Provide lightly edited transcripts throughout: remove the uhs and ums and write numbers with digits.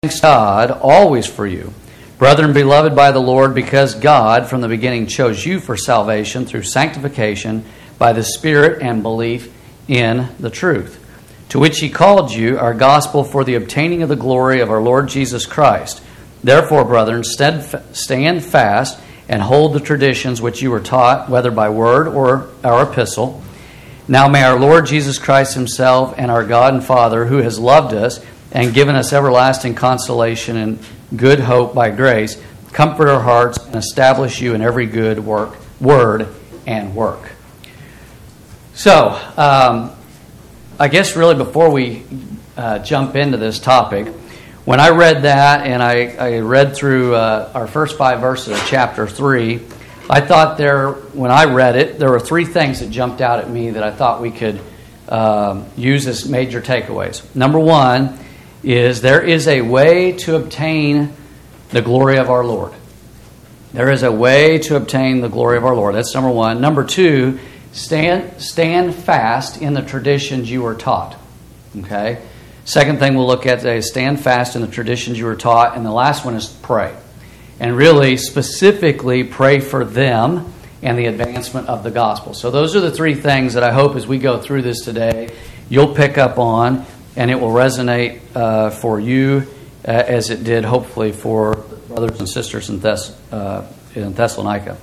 Thanks God always for you, brethren beloved by the Lord, because God from the beginning chose you for salvation through sanctification by the Spirit and belief in the truth, to which He called you, our gospel for the obtaining of the glory of our Lord Jesus Christ. Therefore, brethren, stand fast and hold the traditions which you were taught, whether by word or our epistle. Now may our Lord Jesus Christ Himself and our God and Father, who has loved us and given us everlasting consolation and good hope by grace, comfort our hearts and establish you in every good word and work. So, I guess really before we jump into this topic, when I read that and I read through our first 5 verses of chapter 3, I thought when I read it, there were 3 things that jumped out at me that I thought we could use as major takeaways. Number 1 is there is a way to obtain the glory of our Lord. There is a way to obtain the glory of our Lord. That's number 1. Number 2, stand fast in the traditions you were taught. Okay? Second thing we'll look at today is stand fast in the traditions you were taught. And the last one is pray. And really, specifically, pray for them and the advancement of the gospel. So those are the 3 things that I hope as we go through this today, you'll pick up on, and it will resonate for you as it did, hopefully, for brothers and sisters in Thessalonica.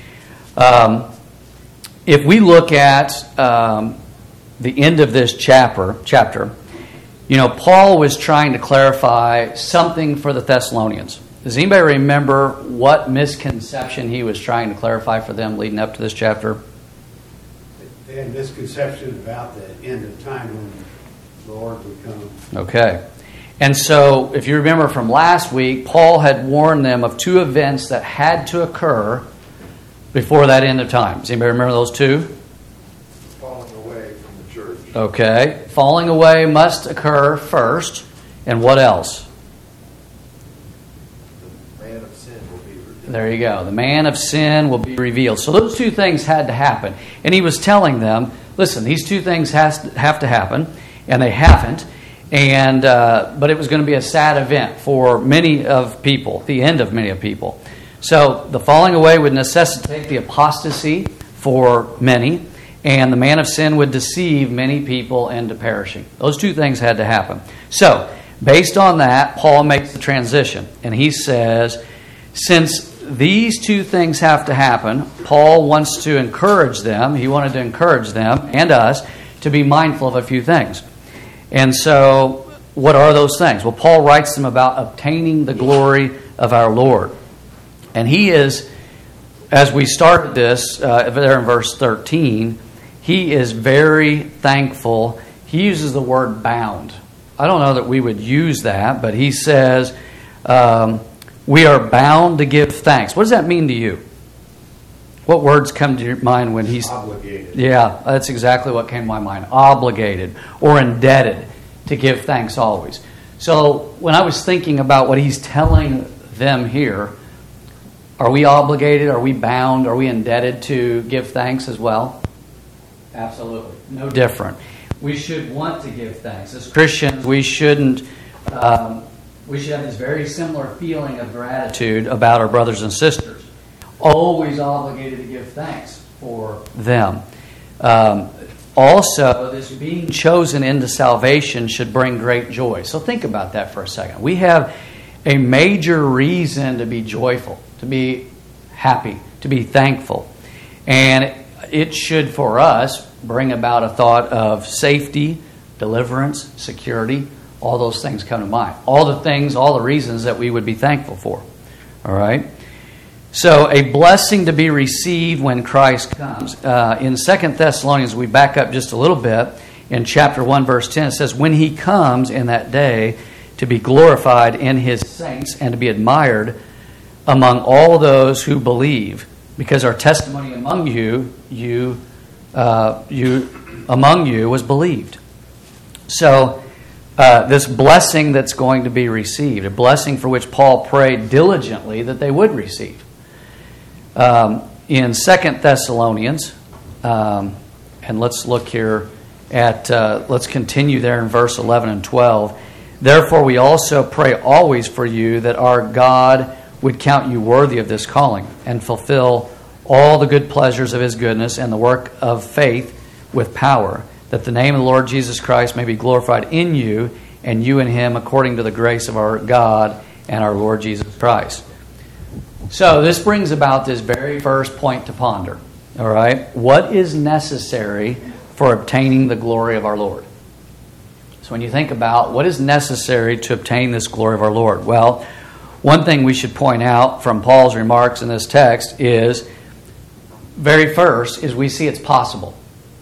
If we look at the end of this chapter, you know, Paul was trying to clarify something for the Thessalonians. Does anybody remember what misconception he was trying to clarify for them leading up to this chapter? They had misconception about the end of time when the Lord would come. Okay. And so, if you remember from last week, Paul had warned them of 2 events that had to occur before that end of time. Does anybody remember those 2? Falling away from the church. Okay. Falling away must occur first. And what else? There you go. The man of sin will be revealed. So those 2 things had to happen. And he was telling them, listen, these 2 things have to happen, and they haven't. And but it was going to be a sad event for many of people, the end of many of people. So the falling away would necessitate the apostasy for many, and the man of sin would deceive many people into perishing. Those 2 things had to happen. So based on that, Paul makes the transition, and he says, since these 2 things have to happen, Paul wants to encourage them. He wanted to encourage them and us to be mindful of a few things. And so, what are those things? Well, Paul writes them about obtaining the glory of our Lord. And he is, as we started this, there in verse 13, he is very thankful. He uses the word bound. I don't know that we would use that, but he says, we are bound to give thanks. What does that mean to you? What words come to your mind when he's... Obligated. Yeah, that's exactly what came to my mind. Obligated or indebted to give thanks always. So when I was thinking about what he's telling them here, are we obligated? Are we bound? Are we indebted to give thanks as well? Absolutely. No different. We should want to give thanks. As Christians, we shouldn't... we should have this very similar feeling of gratitude about our brothers and sisters. Always obligated to give thanks for them. Also, this being chosen into salvation should bring great joy. So think about that for a second. We have a major reason to be joyful, to be happy, to be thankful. And it should, for us, bring about a thought of safety, deliverance, security. All those things come to mind. All the reasons that we would be thankful for. All right? So, a blessing to be received when Christ comes. In 2 Thessalonians, we back up just a little bit. In chapter 1, verse 10, it says, when He comes in that day to be glorified in His saints and to be admired among all those who believe, because our testimony among you was believed. So, this blessing that's going to be received, a blessing for which Paul prayed diligently that they would receive. In 2 Thessalonians, and let's look here at, let's continue there in verse 11 and 12. Therefore we also pray always for you, that our God would count you worthy of this calling, and fulfill all the good pleasures of His goodness and the work of faith with power, that the name of the Lord Jesus Christ may be glorified in you, and you in Him, according to the grace of our God and our Lord Jesus Christ. So this brings about this very first point to ponder. All right? What is necessary for obtaining the glory of our Lord? So when you think about what is necessary to obtain this glory of our Lord, well, one thing we should point out from Paul's remarks in this text is, very first, is we see it's possible.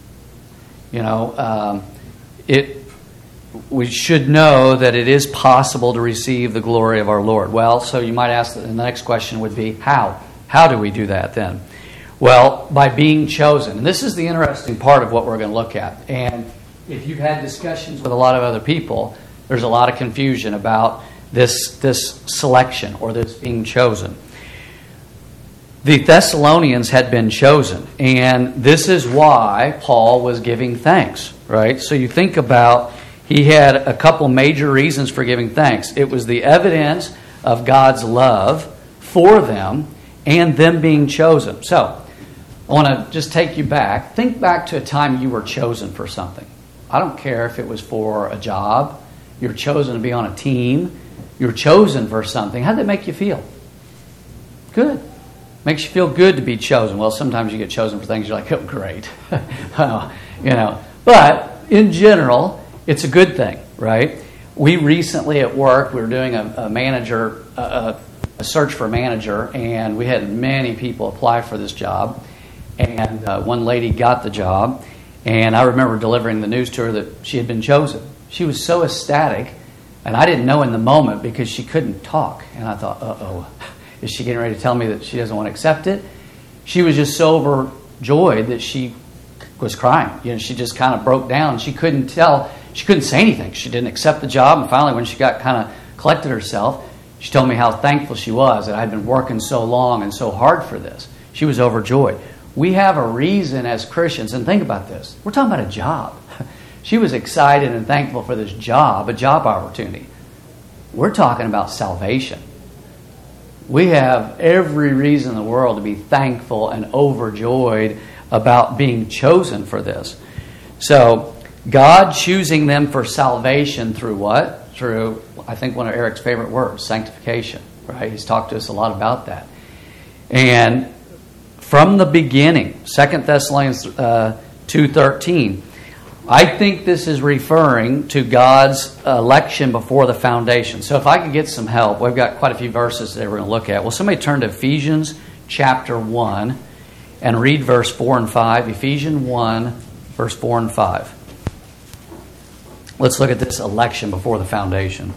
We should know that it is possible to receive the glory of our Lord. Well, so you might ask, and the next question would be, how? How do we do that then? Well, by being chosen. And this is the interesting part of what we're going to look at. And if you've had discussions with a lot of other people, there's a lot of confusion about this selection or this being chosen. The Thessalonians had been chosen, and this is why Paul was giving thanks, right? So you think about, he had a couple major reasons for giving thanks. It was the evidence of God's love for them and them being chosen. So I want to just take you back. Think back to a time you were chosen for something. I don't care if it was for a job, you're chosen to be on a team, you're chosen for something. How did that make you feel? Good. Makes you feel good to be chosen. Well, sometimes you get chosen for things you're like, oh, great. But in general, it's a good thing, right? We recently at work, we were doing a search for a manager, and we had many people apply for this job. And one lady got the job, and I remember delivering the news to her that she had been chosen. She was so ecstatic, and I didn't know in the moment because she couldn't talk. And I thought, uh-oh, is she getting ready to tell me that she doesn't want to accept it? She was just so overjoyed that she was crying. She just kind of broke down. She couldn't say anything. She didn't accept the job. And finally, when she got kind of collected herself, she told me how thankful she was that I'd been working so long and so hard for this. She was overjoyed. We have a reason as Christians, and think about this. We're talking about a job. She was excited and thankful for this job, a job opportunity. We're talking about salvation. We have every reason in the world to be thankful and overjoyed about being chosen for this. So, God choosing them for salvation through what? Through, I think, one of Eric's favorite words, sanctification. Right? He's talked to us a lot about that. And from the beginning, 2 Thessalonians 2:13, I think this is referring to God's election before the foundation. So if I could get some help, we've got quite a few verses that we're going to look at. Will somebody turn to Ephesians chapter 1 and read verse 4 and 5? Ephesians 1, verse 4 and 5. Let's look at this election before the foundation.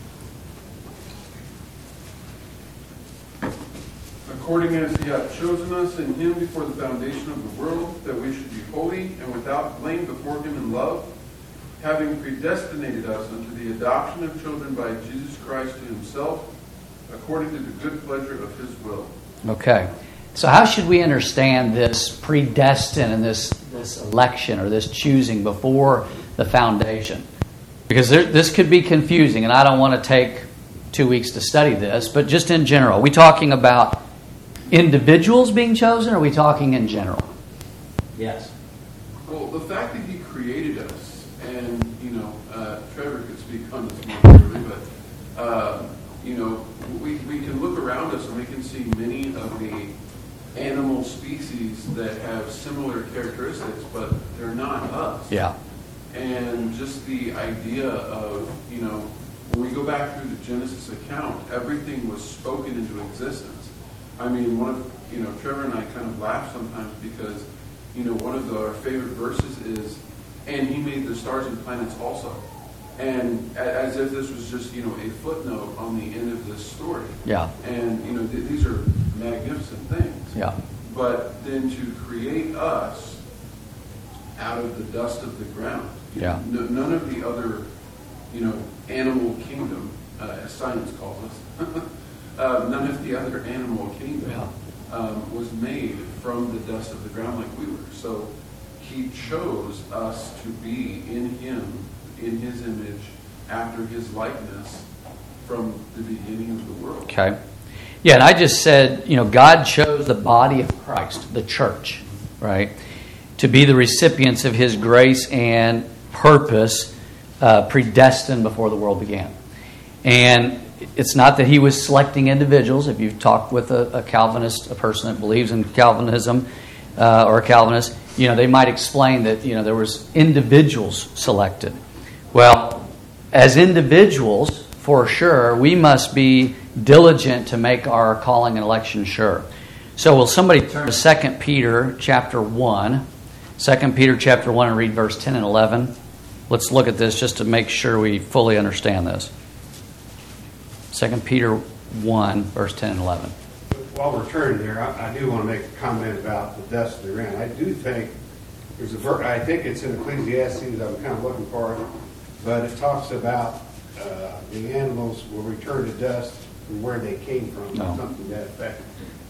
According as He hath chosen us in Him before the foundation of the world, that we should be holy and without blame before Him in love, having predestinated us unto the adoption of children by Jesus Christ to Himself, according to the good pleasure of His will. Okay. So how should we understand this predestined and this election or this choosing before the foundation? Because this could be confusing, and I don't want to take 2 weeks to study this, but just in general, are we talking about individuals being chosen, or are we talking in general? Yes. Well, the fact that He created us, and, Trevor could speak on this more clearly, but, we can look around us and we can see many of the animal species that have similar characteristics, but they're not us. Yeah. And just the idea of, when we go back through the Genesis account, everything was spoken into existence. I mean, Trevor and I kind of laugh sometimes because, one of our favorite verses is, and He made the stars and planets also. And as if this was just, a footnote on the end of this story. Yeah. And, these are magnificent things. Yeah. But then to create us out of the dust of the ground. Yeah. None of the other, animal kingdom, as science calls us, none of the other animal kingdom was made from the dust of the ground like we were. So He chose us to be in Him, in His image, after his likeness from the beginning of the world. Okay. Yeah, and I just said, God chose the body of Christ, the church, right, to be the recipients of his grace and purpose predestined before the world began. And it's not that he was selecting individuals. If you've talked with a Calvinist, a person that believes in Calvinism, or a Calvinist, they might explain that, there was individuals selected. Well, as individuals, for sure, we must be diligent to make our calling and election sure. So will somebody turn to 2 Peter chapter 1. 2 Peter chapter 1 and read verse 10 and 11. Let's look at this just to make sure we fully understand this. 2 Peter 1, verse 10 and 11. While we're turning there, I do want to make a comment about the dust of the ground. I do think there's a verse, I think it's in Ecclesiastes, I'm kind of looking for it, but it talks about the animals will return to dust from where they came from, or something to that effect.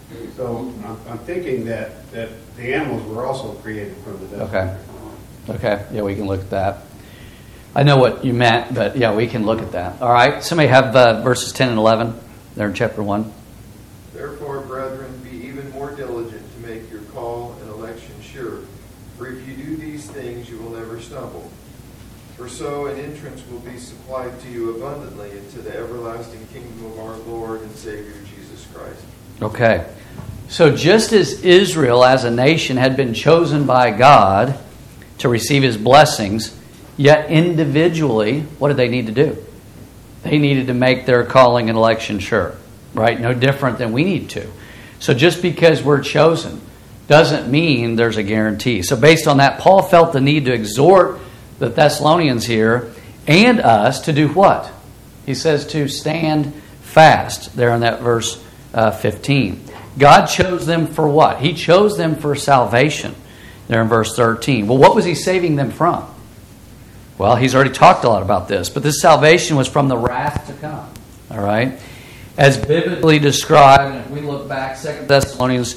So I'm thinking that the animals were also created from the dust. Okay, yeah, we can look at that. I know what you meant, but yeah, we can look at that. All right, somebody have verses 10 and 11 there in chapter 1. Therefore, brethren, be even more diligent to make your call and election sure. For if you do these things, you will never stumble. For so an entrance will be supplied to you abundantly into the everlasting kingdom of our Lord and Savior Jesus Christ. Okay, so just as Israel as a nation had been chosen by God to receive his blessings, yet individually, what did they need to do? They needed to make their calling and election sure, right? No different than we need to. So just because we're chosen doesn't mean there's a guarantee. So based on that, Paul felt the need to exhort the Thessalonians here and us to do what? He says to stand fast there in that verse 15. God chose them for what? He chose them for salvation there in verse 13. Well, what was he saving them from? Well, he's already talked a lot about this, but this salvation was from the wrath to come. All right? As biblically described, and if we look back, 2 Thessalonians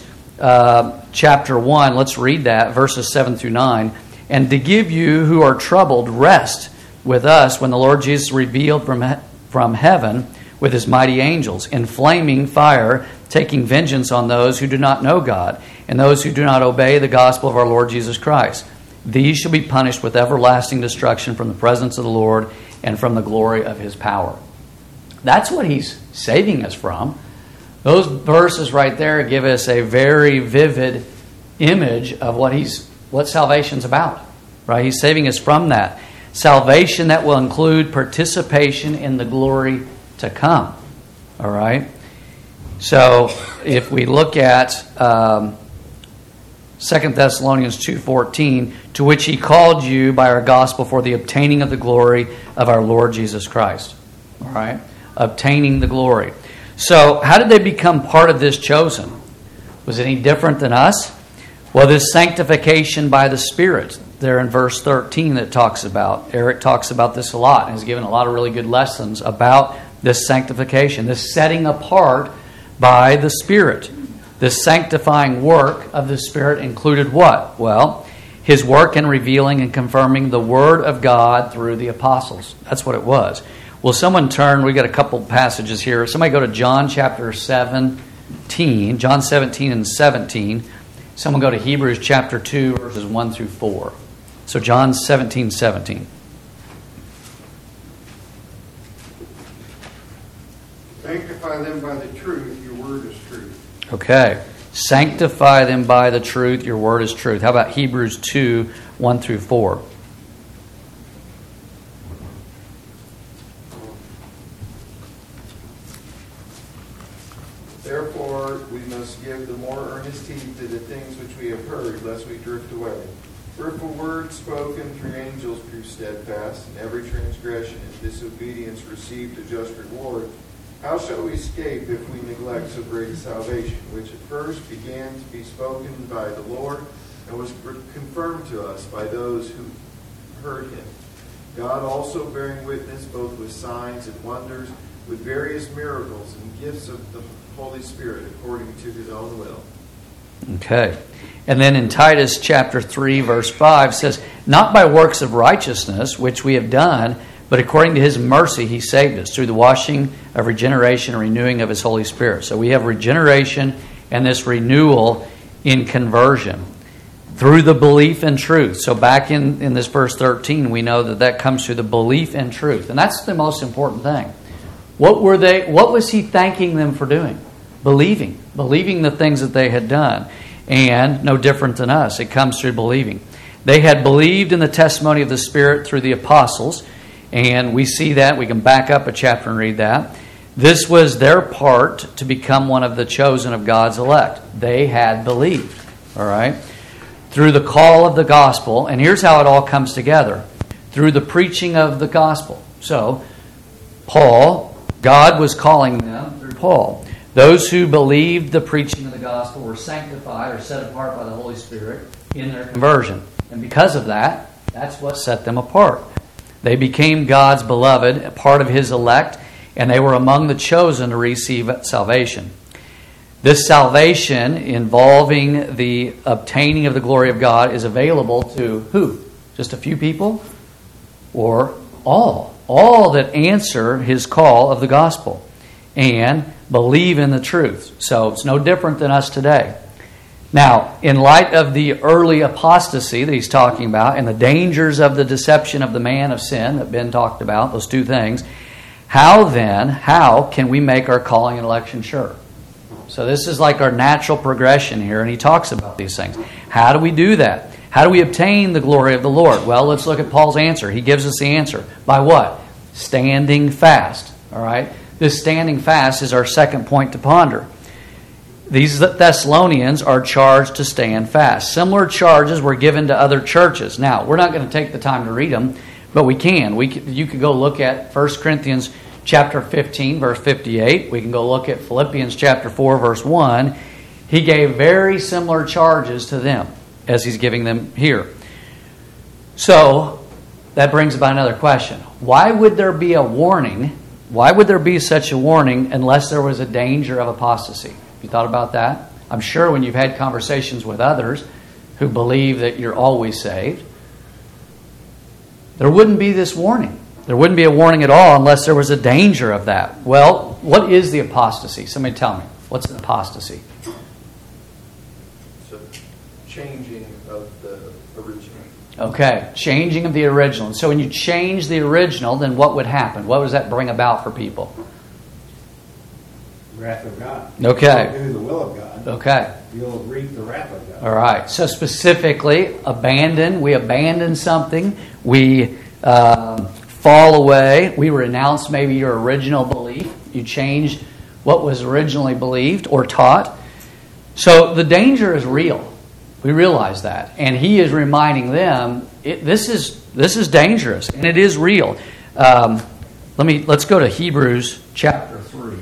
chapter 1, let's read that, verses 7 through 9. And to give you who are troubled rest with us when the Lord Jesus revealed from heaven with his mighty angels, in flaming fire, taking vengeance on those who do not know God, and those who do not obey the gospel of our Lord Jesus Christ. These shall be punished with everlasting destruction from the presence of the Lord and from the glory of his power. That's what he's saving us from. Those verses right there give us a very vivid image of what salvation's about. Right? He's saving us from that. Salvation that will include participation in the glory to come. All right? So if we look at 2 Thessalonians 2:14, to which he called you by our gospel for the obtaining of the glory of our Lord Jesus Christ. All right? Obtaining the glory. So how did they become part of this chosen? Was it any different than us? Well, this sanctification by the Spirit, there in verse 13 that talks about. Eric talks about this a lot and has given a lot of really good lessons about this sanctification, this setting apart by the Spirit. This sanctifying work of the Spirit included what? Well, his work in revealing and confirming the Word of God through the apostles. That's what it was. Will someone turn? We've got a couple passages here. Somebody go to John chapter 17. John 17 and 17. Someone go to Hebrews chapter 2, verses 1 through 4. So John 17, 17. Sanctify them by the truth, your word is truth. Okay. Sanctify them by the truth, your word is truth. How about Hebrews 2, 1 through 4? Therefore, we must give the more earnest heed to the things which we have heard, lest we drift away. For if a word spoken through angels proved steadfast, and every transgression and disobedience received a just reward, how shall we escape if we neglect so great a salvation, which at first began to be spoken by the Lord, and was confirmed to us by those who heard him? God also bearing witness both with signs and wonders, with various miracles and gifts of the Holy Spirit according to his own will. Okay. And then in Titus chapter 3, verse 5 says, not by works of righteousness, which we have done, but according to His mercy He saved us through the washing of regeneration and renewing of His Holy Spirit. So we have regeneration and this renewal in conversion through the belief in truth. So back in this verse 13, we know that comes through the belief in truth. And that's the most important thing. What was He thanking them for doing? Believing the things that they had done. And no different than us, it comes through believing. They had believed in the testimony of the Spirit through the apostles, and we see that. We can back up a chapter and read that. This was their part to become one of the chosen of God's elect. They had believed, all right? Through the call of the gospel, and here's how it all comes together. Through the preaching of the gospel. So, God was calling them through Paul. Those who believed the preaching of the gospel were sanctified or set apart by the Holy Spirit in their conversion. And because of that, that's what set them apart. They became God's beloved, a part of His elect, and they were among the chosen to receive salvation. This salvation involving the obtaining of the glory of God is available to who? Just a few people? Or all? All that answer His call of the gospel and believe in the truth. So it's no different than us today. Now, in light of the early apostasy that he's talking about and the dangers of the deception of the man of sin that Ben talked about, those two things, how can we make our calling and election sure? So this is like our natural progression here, and he talks about these things. How do we do that? How do we obtain the glory of the Lord? Well, let's look at Paul's answer. He gives us the answer. By what? Standing fast. All right? This standing fast is our second point to ponder. These Thessalonians are charged to stand fast. Similar charges were given to other churches. Now, we're not going to take the time to read them, but we can. You could go look at 1 Corinthians chapter 15, verse 58. We can go look at Philippians chapter 4, verse 1. He gave very similar charges to them as he's giving them here. So, that brings about another question. Why would there be a warning? Why would there be such a warning unless there was a danger of apostasy? You thought about that? I'm sure when you've had conversations with others who believe that you're always saved, there wouldn't be this warning. There wouldn't be a warning at all unless there was a danger of that. Well, what is the apostasy? Somebody tell me. What's an apostasy? It's a changing of the original. Okay, changing of the original. And so when you change the original, then what would happen? What does that bring about for people? Wrath of God. Okay. If you don't do the will of God. Okay. You'll reap the wrath of God. All right. So specifically, we abandon something. We fall away. We renounce maybe your original belief. You change what was originally believed or taught. So the danger is real. We realize that. And he is reminding them, this is dangerous, and it is real. Let's go to Hebrews chapter 3.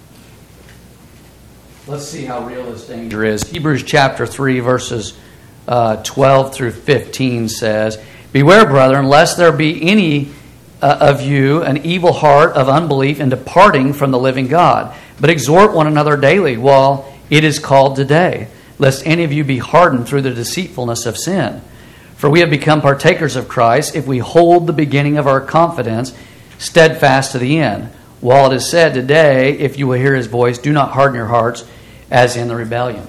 Let's see how real this danger is. Hebrews chapter 3, verses 12 through 15 says, "Beware, brethren, lest there be any of you an evil heart of unbelief in departing from the living God. But exhort one another daily while it is called today, lest any of you be hardened through the deceitfulness of sin. For we have become partakers of Christ if we hold the beginning of our confidence steadfast to the end. While it is said today, if you will hear His voice, do not harden your hearts as in the rebellion."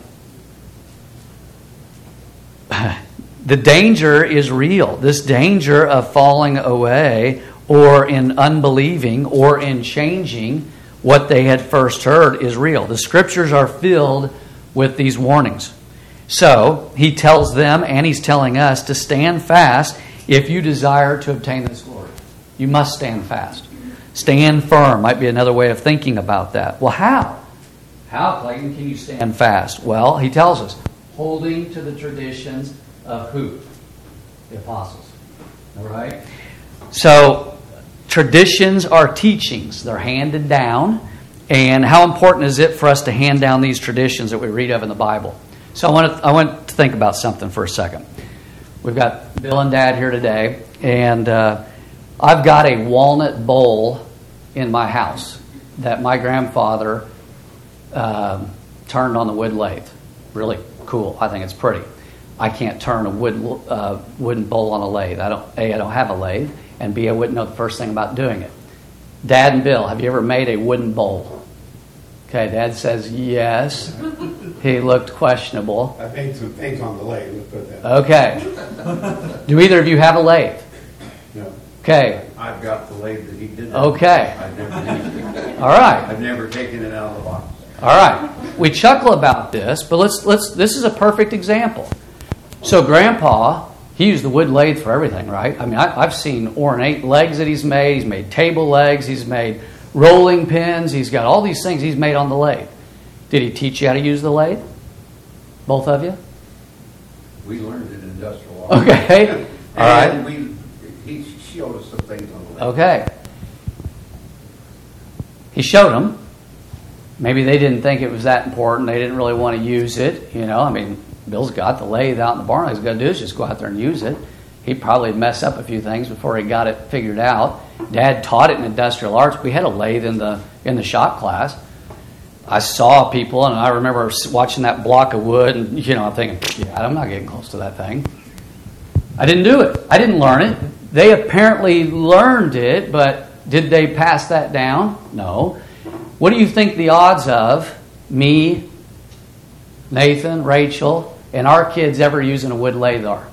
The danger is real. This danger of falling away or in unbelieving or in changing what they had first heard is real. The Scriptures are filled with these warnings. So, he tells them and he's telling us to stand fast if you desire to obtain this glory. You must stand fast. Stand firm might be another way of thinking about that. Well, how? How, Clayton, can you stand fast? Well, he tells us, holding to the traditions of who? The apostles. All right? So, traditions are teachings. They're handed down. And how important is it for us to hand down these traditions that we read of in the Bible? So I want to think about something for a second. We've got Bill and Dad here today, and I've got a walnut bowl in my house that my grandfather turned on the wood lathe. Really cool. I think it's pretty. I can't turn a wooden bowl on a lathe. I don't have a lathe, and B, I wouldn't know the first thing about doing it. Dad and Bill, have you ever made a wooden bowl? Okay, Dad says yes. He looked questionable. I made some things on the lathe, let's put that. Okay. Do either of you have a lathe? No. Okay. I've got the lathe that he did. Okay. I've never used it. All right. I've never taken it out of the box. All right. We chuckle about this, but let's. This is a perfect example. So Grandpa, he used the wood lathe for everything, right? I mean, I've seen ornate legs that he's made. He's made table legs. He's made rolling pins. He's got all these things he's made on the lathe. Did he teach you how to use the lathe? Both of you? We learned it in industrial law. Okay. All right. And he showed us some things on the lathe. Okay. He showed them. Maybe they didn't think it was that important. They didn't really want to use it. You know, I mean, Bill's got the lathe out in the barn. All he's got to do is just go out there and use it. He'd probably mess up a few things before he got it figured out. Dad taught it in industrial arts. We had a lathe in the shop class. I saw people, and I remember watching that block of wood, and I'm thinking, yeah, I'm not getting close to that thing. I didn't do it. I didn't learn it. They apparently learned it, but did they pass that down? No. What do you think the odds of me, Nathan, Rachel, and our kids ever using a wood lathe are?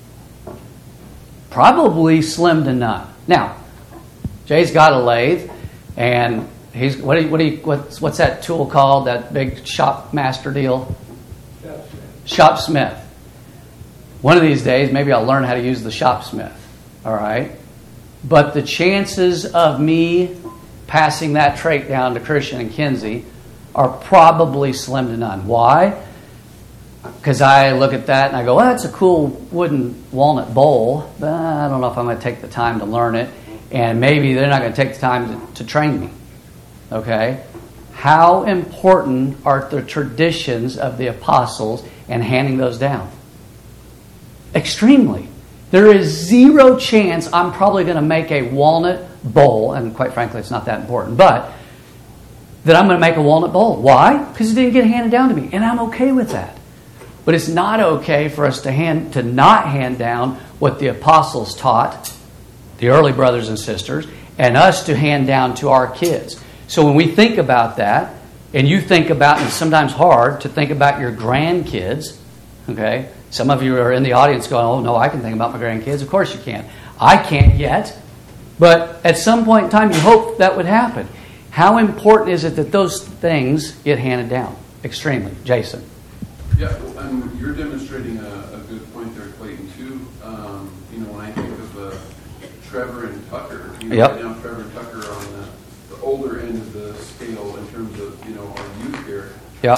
Probably slim to none. Now, Jay's got a lathe, and he's what's that tool called? That big shop master deal? Shopsmith. One of these days, maybe I'll learn how to use the Shopsmith. All right, but the chances of me passing that trait down to Christian and Kinsey are probably slim to none. Why? Because I look at that and I go, well, that's a cool wooden walnut bowl, but I don't know if I'm going to take the time to learn it, and maybe they're not going to take the time to train me. Okay? How important are the traditions of the apostles and handing those down? Extremely. There is zero chance I'm probably going to make a walnut bowl, and quite frankly, it's not that important, but that I'm going to make a walnut bowl. Why? Because it didn't get handed down to me, and I'm okay with that. But it's not okay for us to not hand down what the apostles taught, the early brothers and sisters, and us to hand down to our kids. So when we think about that, and you think about, and it's sometimes hard to think about your grandkids, okay? Some of you are in the audience going, oh, no, I can think about my grandkids. Of course you can. I can't yet. But at some point in time, you hope that would happen. How important is it that those things get handed down? Extremely. Jason. Yeah, and you're demonstrating a good point there, Clayton, too. When I think of Trevor and Tucker, Yep. Right now Trevor and Tucker are on the older end of the scale in terms of, our youth here. Yeah.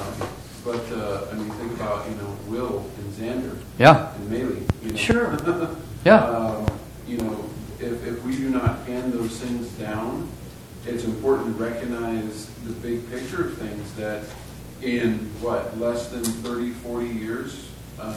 Think about, Will and Xander. Yeah. And Maylee. Sure. Yeah. If we do not hand those things down, it's important to recognize the big picture of things that in, less than 30, 40 years,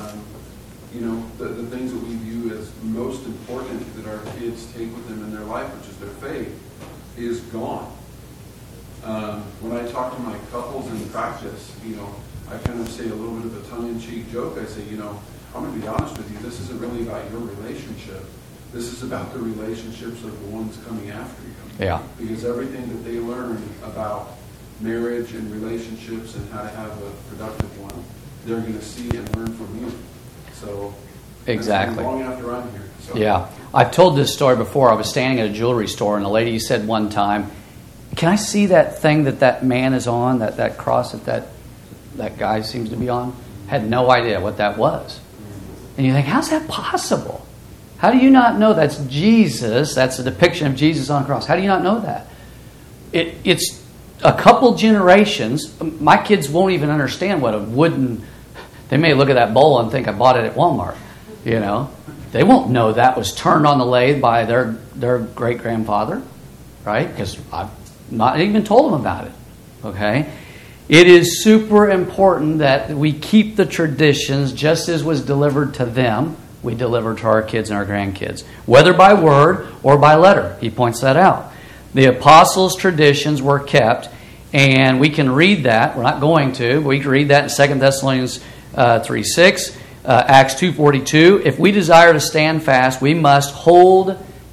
the things that we view as most important that our kids take with them in their life, which is their faith, is gone. When I talk to my couples in practice, I kind of say a little bit of a tongue-in-cheek joke. I say, I'm going to be honest with you, this isn't really about your relationship. This is about the relationships of the ones coming after you. Yeah. Because everything that they learn about marriage and relationships and how to have a productive one, they're going to see and learn from you. So exactly. Long after I'm here. So. Yeah. I've told this story before. I was standing at a jewelry store, and a lady said one time, can I see that thing that man is on, that cross that guy seems to be on? Had no idea what that was. And you think, how's that possible? How do you not know that's Jesus? That's a depiction of Jesus on a cross. How do you not know that? It's a couple generations. My kids won't even understand what a wooden... They may look at that bowl and think I bought it at Walmart. They won't know that was turned on the lathe by their great-grandfather, right? Because I've not even told them about it. Okay? It is super important that we keep the traditions just as was delivered to them, we deliver to our kids and our grandkids, whether by word or by letter. He points that out. The apostles' traditions were kept, and we can read that. We're not going to, but we can read that in 2 Thessalonians 3:6, Acts 2:42. If we desire to stand fast, we must hold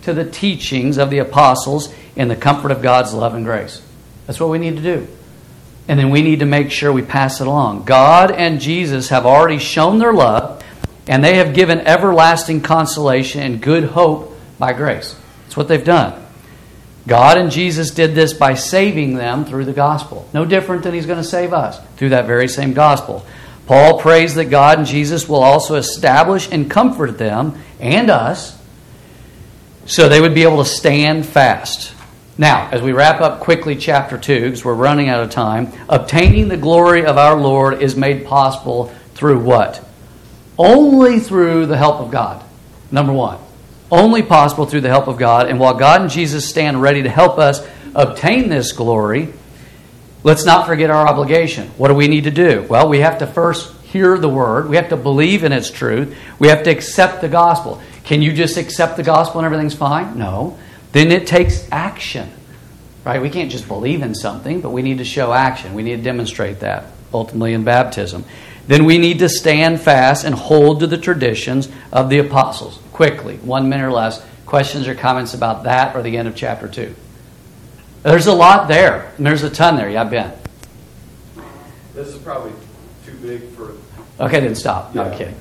to the teachings of the apostles in the comfort of God's love and grace. That's what we need to do. And then we need to make sure we pass it along. God and Jesus have already shown their love, and they have given everlasting consolation and good hope by grace. That's what they've done. God and Jesus did this by saving them through the gospel. No different than He's going to save us through that very same gospel. Paul prays that God and Jesus will also establish and comfort them and us so they would be able to stand fast. Now, as we wrap up quickly chapter 2, because we're running out of time, obtaining the glory of our Lord is made possible through what? Only through the help of God. Number one. Only possible through the help of God. And while God and Jesus stand ready to help us obtain this glory, let's not forget our obligation. What do we need to do? Well, we have to first hear the Word. We have to believe in its truth. We have to accept the gospel. Can you just accept the gospel and everything's fine? No. Then it takes action. Right? We can't just believe in something, but we need to show action. We need to demonstrate that, ultimately in baptism. Then we need to stand fast and hold to the traditions of the apostles. Quickly, 1 minute or less. Questions or comments about that or the end of chapter 2? There's a lot there. And there's a ton there. Yeah, Ben. This is probably too big for... Okay, then stop. No, I'm kidding.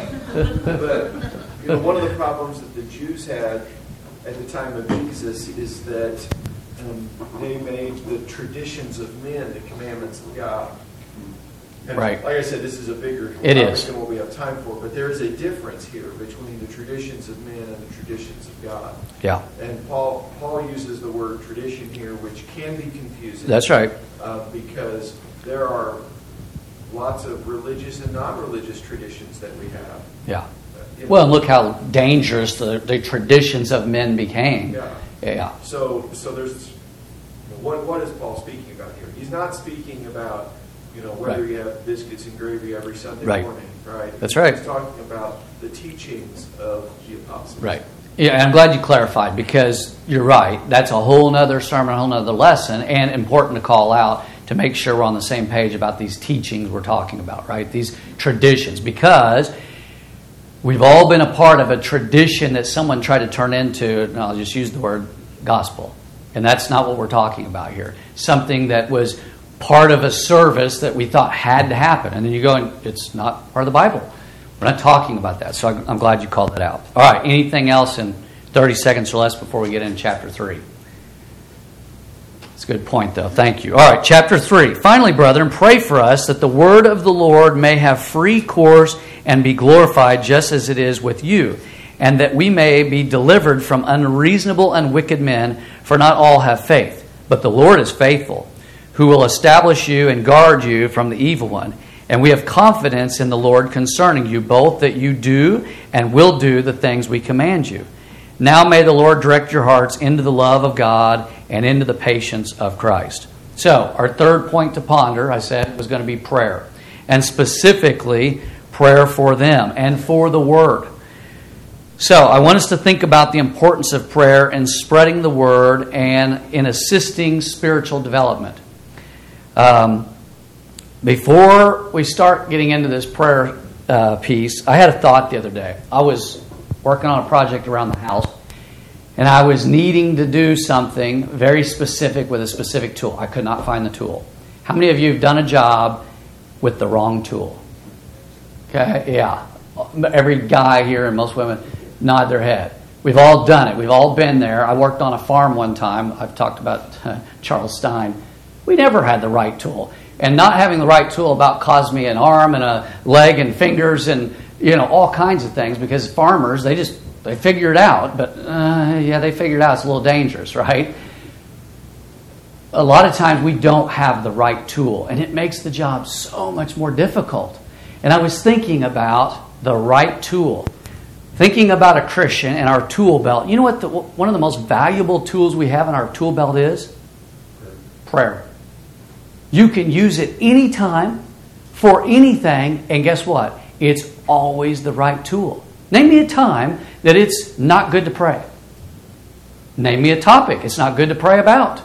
But one of the problems that the Jews had at the time of Jesus is that they made the traditions of men the commandments of God. And right. Like I said, this is a bigger topic than what we have time for, but there is a difference here between the traditions of men and the traditions of God. Yeah. And Paul uses the word tradition here, which can be confusing. That's right. Because there are lots of religious and non-religious traditions that we have. Yeah. Well, and look how dangerous the traditions of men became. Yeah. So there's what is Paul speaking about here? He's not speaking about whether you have biscuits and gravy every Sunday morning, right? That's right. He's talking about the teachings of the apostles. Right. Yeah, and I'm glad you clarified, because you're right. That's a whole other sermon, a whole other lesson, and important to call out to make sure we're on the same page about these teachings we're talking about, right? These traditions, because we've all been a part of a tradition that someone tried to turn into, and I'll just use the word gospel. And that's not what we're talking about here. Something that was part of a service that we thought had to happen. And then you go, and it's not part of the Bible. We're not talking about that. So I'm glad you called that out. All right, anything else in 30 seconds or less before we get into chapter 3? That's a good point, though. Thank you. All right, chapter 3. Finally, brethren, pray for us that the word of the Lord may have free course and be glorified just as it is with you, and that we may be delivered from unreasonable and wicked men, for not all have faith. But the Lord is faithful, who will establish you and guard you from the evil one. And we have confidence in the Lord concerning you, both that you do and will do the things we command you. Now may the Lord direct your hearts into the love of God and into the patience of Christ. So, our third point to ponder, I said, was going to be prayer. And specifically, prayer for them and for the Word. So, I want us to think about the importance of prayer in spreading the Word and in assisting spiritual development. Before we start getting into this prayer piece, I had a thought the other day. I was working on a project around the house, and I was needing to do something very specific with a specific tool. I could not find the tool. How many of you have done a job with the wrong tool? Okay, yeah. Every guy here and most women nod their head. We've all done it. We've all been there. I worked on a farm one time. I've talked about Charles Stein. We never had the right tool. And not having the right tool about caused me an arm and a leg and fingers and all kinds of things, because farmers, they figure it out. But they figured out it's a little dangerous, right? A lot of times we don't have the right tool, and it makes the job so much more difficult. And I was thinking about the right tool. Thinking about a Christian and our tool belt. You know what one of the most valuable tools we have in our tool belt is? Prayer. You can use it anytime, for anything, and guess what? It's always the right tool. Name me a time that it's not good to pray. Name me a topic it's not good to pray about.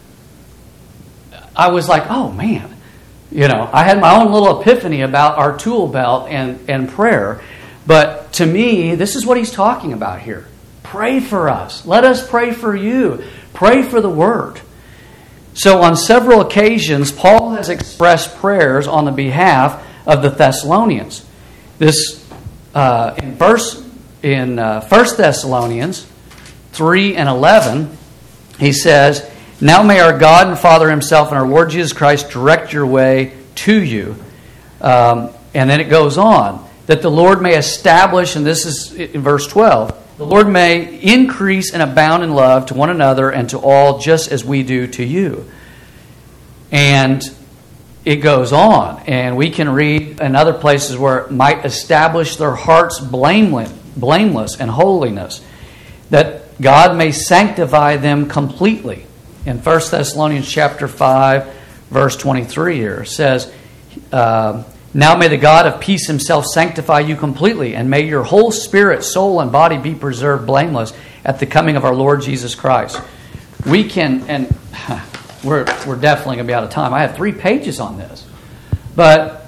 I was like, oh man. I had my own little epiphany about our tool belt and prayer. But to me, this is what he's talking about here. pray for us. Let us pray for you. Pray for the Word. So on several occasions, Paul has expressed prayers on the behalf of the Thessalonians. This in 1 Thessalonians 3 and 11, he says, "Now may our God and Father Himself and our Lord Jesus Christ direct your way to you." And then it goes on, that the Lord may establish, and this is in verse 12, the Lord may increase and abound in love to one another and to all, just as we do to you. And it goes on, and we can read in other places where it might establish their hearts blameless and holiness, that God may sanctify them completely. In 1 Thessalonians chapter 5, verse 23 here, says, "Now may the God of peace Himself sanctify you completely, and may your whole spirit, soul, and body be preserved blameless at the coming of our Lord Jesus Christ." We can, and we're definitely going to be out of time. I have 3 pages on this. But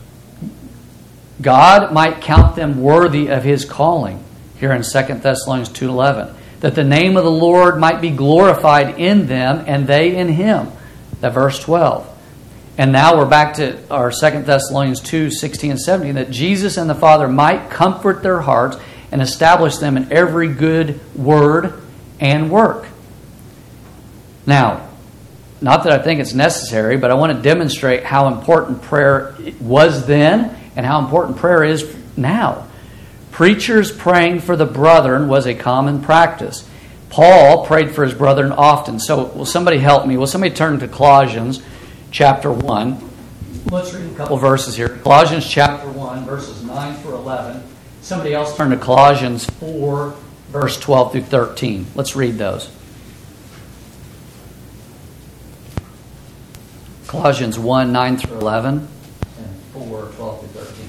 God might count them worthy of His calling, here in 2 Thessalonians 2:11, that the name of the Lord might be glorified in them, and they in Him. That verse 12. And now we're back to our 2 Thessalonians 2:16 and 17, that Jesus and the Father might comfort their hearts and establish them in every good word and work. Now, not that I think it's necessary, but I want to demonstrate how important prayer was then and how important prayer is now. Preachers praying for the brethren was a common practice. Paul prayed for his brethren often. So will somebody help me? Will somebody turn to Colossians chapter 1? Let's read a couple verses here. Colossians chapter 1, verses 9 through 11. Somebody else turn to Colossians 4, verse 12 through 13. Let's read those. Colossians 1, 9 through 11, and 4, 12 through 13.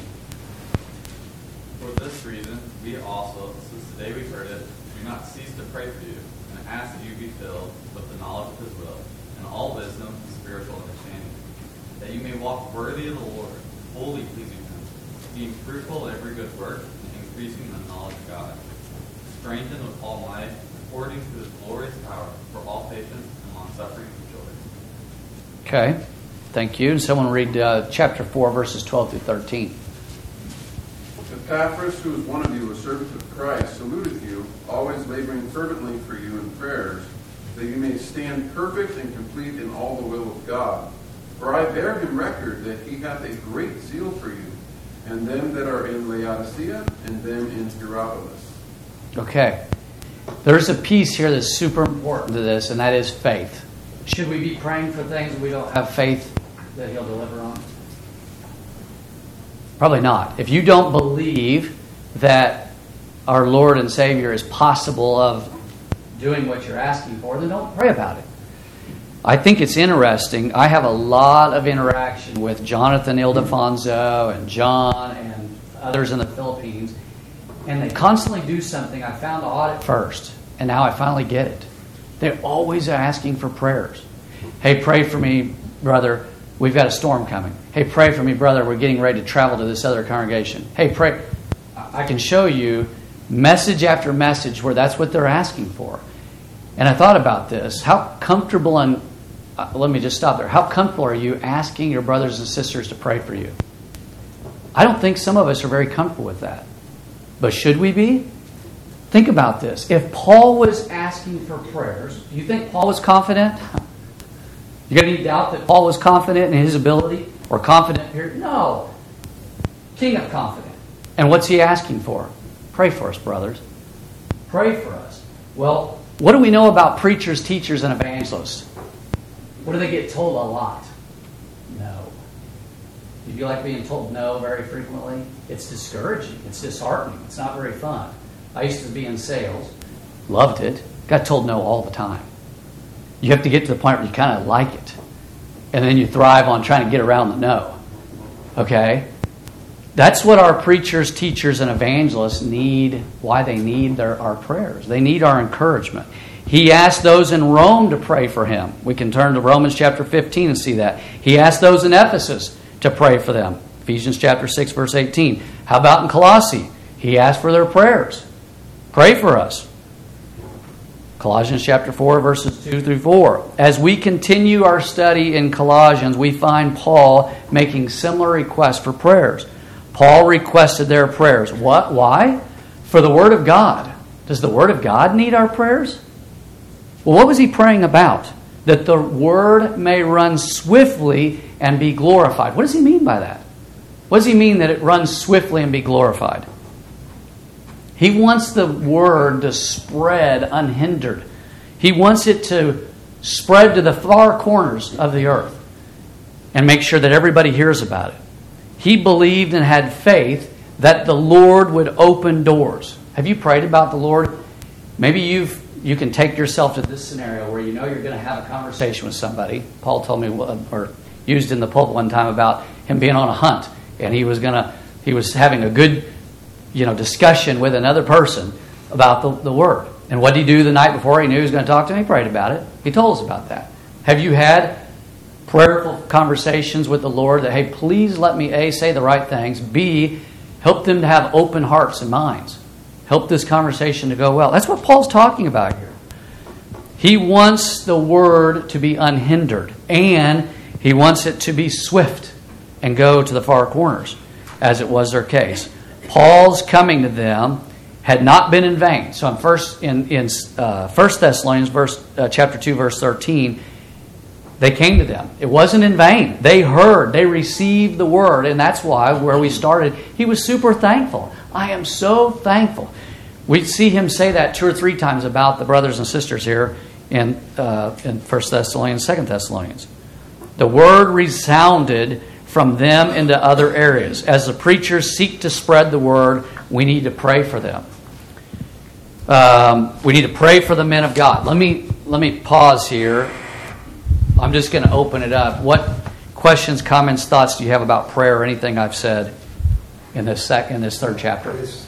For this reason, we also, since the day we heard it, do not cease to pray for you, and ask that you be filled with the knowledge of His will, and all wisdom and spiritual understanding, that you may walk worthy of the Lord, wholly pleasing Him, being fruitful in every good work, and increasing in the knowledge of God, strengthened with all might, according to His glorious power, for all patience and long-suffering with joy. Okay, thank you. And someone read chapter 4, verses 12 through 13. Epaphras, who is one of you, a servant of Christ, saluteth you, always laboring fervently for you in prayers, that you may stand perfect and complete in all the will of God. For I bear him record that he hath a great zeal for you, and them that are in Laodicea, and them in Hierapolis. Okay, there's a piece here that's super important to this, and that is faith. Should we be praying for things we don't have faith that He'll deliver on? Probably not. If you don't believe that our Lord and Savior is possible of doing what you're asking for, then don't pray about it. I think it's interesting. I have a lot of interaction with Jonathan Ildefonso and John and others in the Philippines, and they constantly do something I found odd at first, and now I finally get it. They're always asking for prayers. Hey, pray for me, brother. We've got a storm coming. Hey, pray for me, brother. We're getting ready to travel to this other congregation. Hey, pray. I can show you message after message where that's what they're asking for. And I thought about this. How comfortable and let me just stop there. How comfortable are you asking your brothers and sisters to pray for you? I don't think some of us are very comfortable with that. But should we be? Think about this. If Paul was asking for prayers, do you think Paul was confident? You got any doubt that Paul was confident in his ability? Or confident here? No. King of confident. And what's he asking for? Pray for us, brothers. Pray for us. Well, what do we know about preachers, teachers, and evangelists? What do they get told a lot? No. Do you like being told no very frequently? It's discouraging. It's disheartening. It's not very fun. I used to be in sales. Loved it. Got told no all the time. You have to get to the point where you kind of like it. And then you thrive on trying to get around the no. Okay? That's what our preachers, teachers, and evangelists need, why they need our prayers. They need our encouragement. He asked those in Rome to pray for him. We can turn to Romans chapter 15 and see that. He asked those in Ephesus to pray for them. Ephesians chapter 6, verse 18. How about in Colossae? He asked for their prayers. Pray for us. Colossians chapter 4, verses 2 through 4. As we continue our study in Colossians, we find Paul making similar requests for prayers. Paul requested their prayers. What? Why? For the Word of God. Does the Word of God need our prayers? Well, what was he praying about? That the Word may run swiftly and be glorified. What does he mean by that? What does he mean that it runs swiftly and be glorified? He wants the Word to spread unhindered. He wants it to spread to the far corners of the earth and make sure that everybody hears about it. He believed and had faith that the Lord would open doors. Have you prayed about the Lord? Maybe you can take yourself to this scenario where you know you're going to have a conversation with somebody. Paul told me, or used in the pulpit one time, about him being on a hunt, and he was having a good discussion with another person about the Word. And what did he do the night before he knew he was going to talk to him? He prayed about it. He told us about that. Have you had prayerful conversations with the Lord that, hey, please let me, A, say the right things, B, help them to have open hearts and minds. Help this conversation to go well. That's what Paul's talking about here. He wants the Word to be unhindered, and he wants it to be swift and go to the far corners, as it was their case. Paul's coming to them had not been in vain. So in 1 Thessalonians chapter 2, verse 13, they came to them. It wasn't in vain. They heard. They received the Word. And that's why, where we started, he was super thankful. I am so thankful. We see him say that 2 or 3 times about the brothers and sisters here in 1 Thessalonians, 2 Thessalonians. The Word resounded from them into other areas. As the preachers seek to spread the Word, we need to pray for them. We need to pray for the men of God. Let me pause here. I'm just going to open it up. What questions, comments, thoughts do you have about prayer or anything I've said in this third chapter?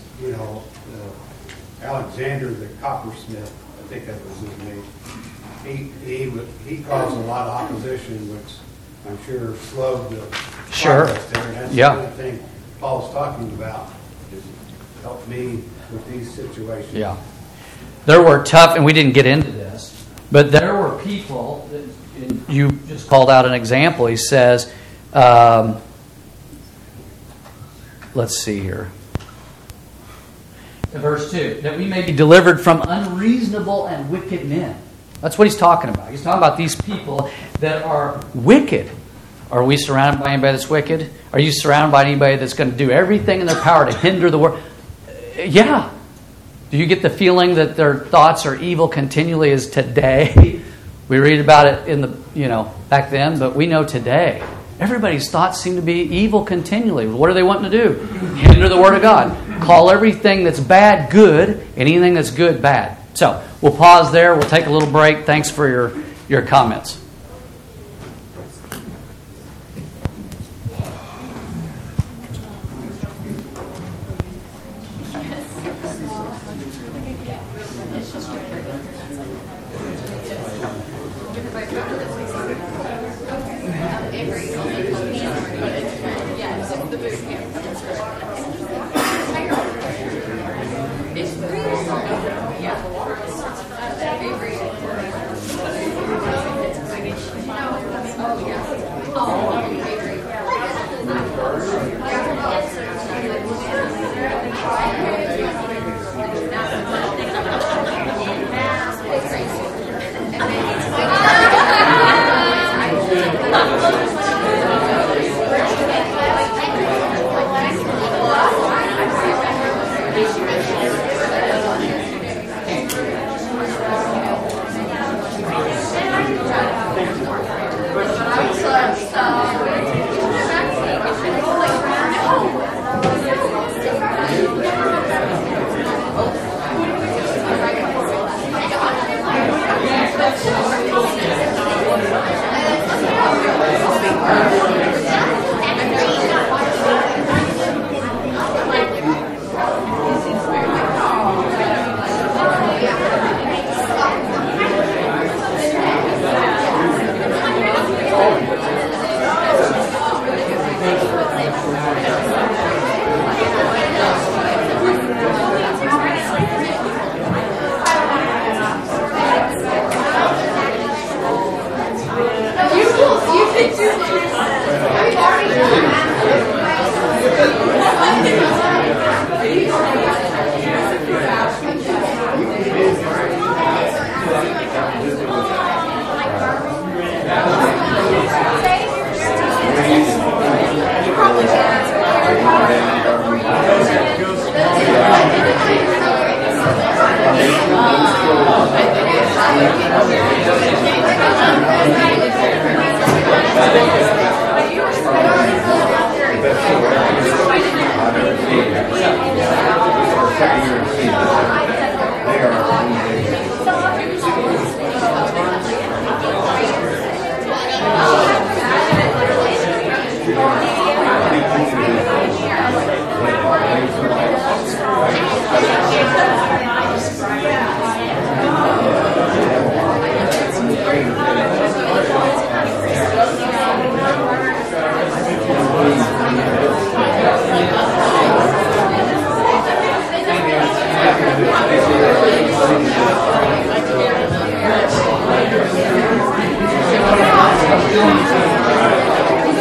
Alexander the coppersmith, I think that was his name. He caused a lot of opposition, which I'm sure slowed the progress there. And that's the kind of thing Paul's talking about, is help me with these situations. Yeah. There were tough, and we didn't get into this, but there were people, you just called out an example. He says, let's see here. In verse 2, that we may be delivered from unreasonable and wicked men. That's what he's talking about. He's talking about these people that are wicked. Are we surrounded by anybody that's wicked? Are you surrounded by anybody that's going to do everything in their power to hinder the word? Yeah. Do you get the feeling that their thoughts are evil continually as today? We read about it in the, back then, but we know today. Everybody's thoughts seem to be evil continually. What are they wanting to do? Hinder the Word of God. Call everything that's bad good, and anything that's good bad. So we'll pause there. We'll take a little break. Thanks for your comments.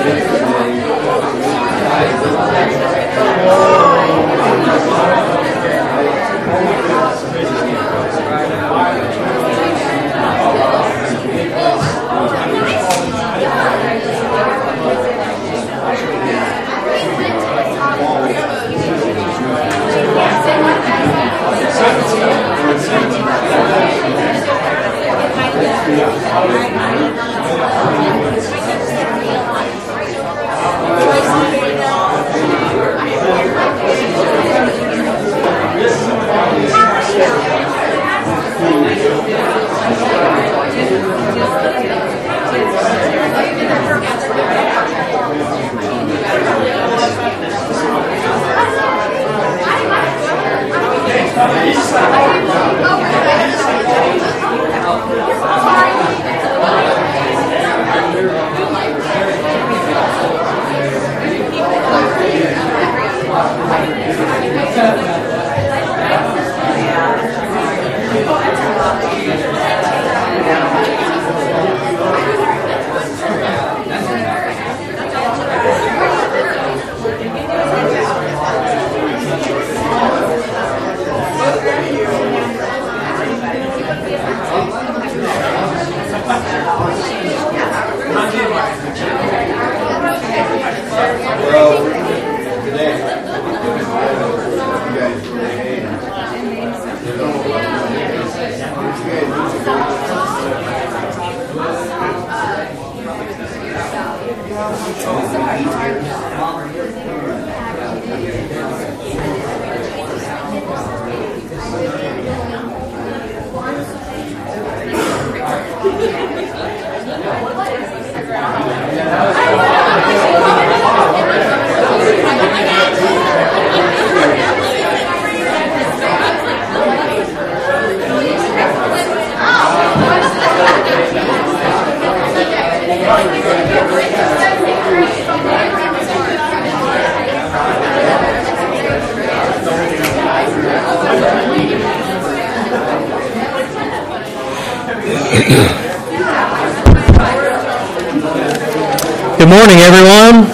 Good morning, everyone.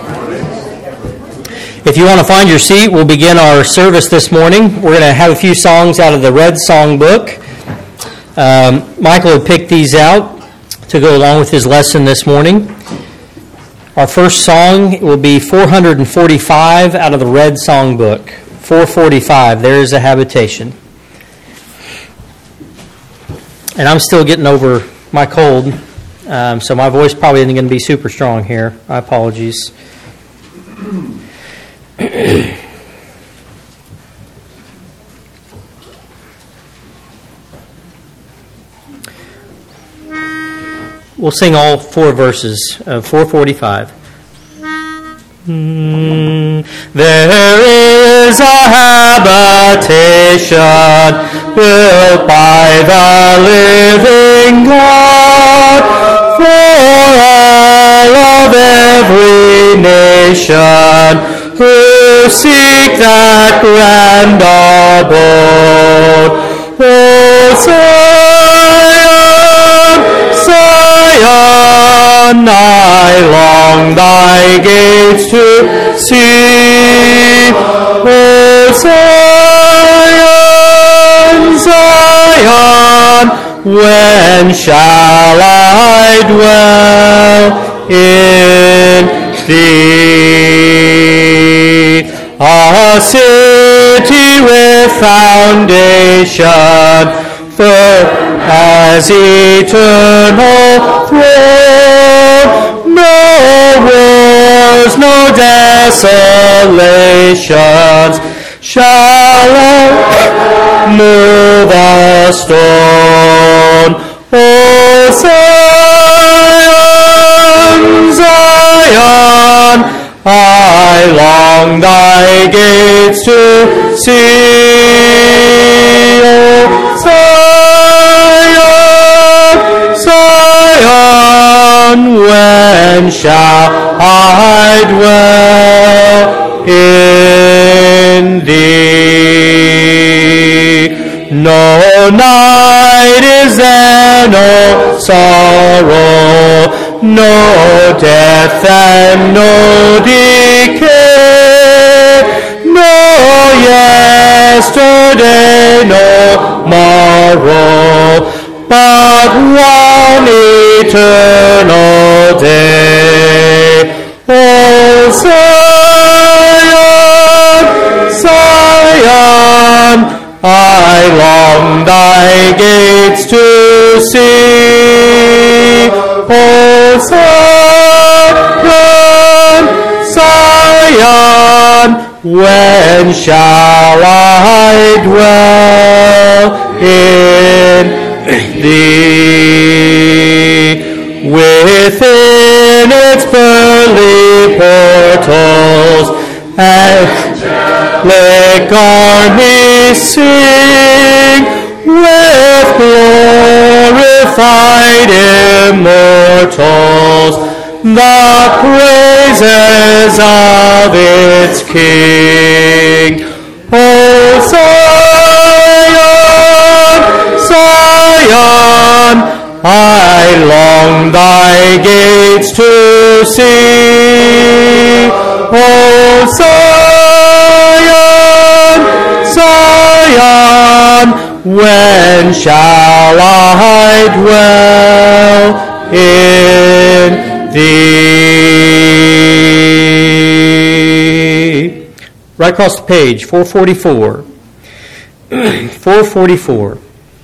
If you want to find your seat, we'll begin our service this morning. We're going to have a few songs out of the Red Song Book. Michael had picked these out to go along with his lesson this morning. Our first song will be 445 out of the Red Song Book. 445, There is a Habitation. And I'm still getting over my cold, so my voice probably isn't going to be super strong here. My apologies. We'll sing all four verses of 445. There is a habitation built by the living God for all of every nation who seek that grand abode. O Zion, I long thy gates to see. O Zion, Zion, when shall I dwell in thee? A city with foundation firm as eternal throne, no wars, no desolations shall move a stone. O Zion, Zion, I long thy gates to see. O Zion, when shall I dwell in thee? No night is there, no sorrow, no death and no decay, no yesterday, no morrow, but one eternal day. Oh, Zion, Zion, I long thy gates to see. Oh, Zion, Zion, when shall I dwell in thee? Within its pearly portals, angelic armies sing, with glorified immortals, the praises of its King. Oh, Zion, Zion, I long thy gates to see. Oh, Zion, Zion, when shall I dwell in thee? Right across the page, 444. 444.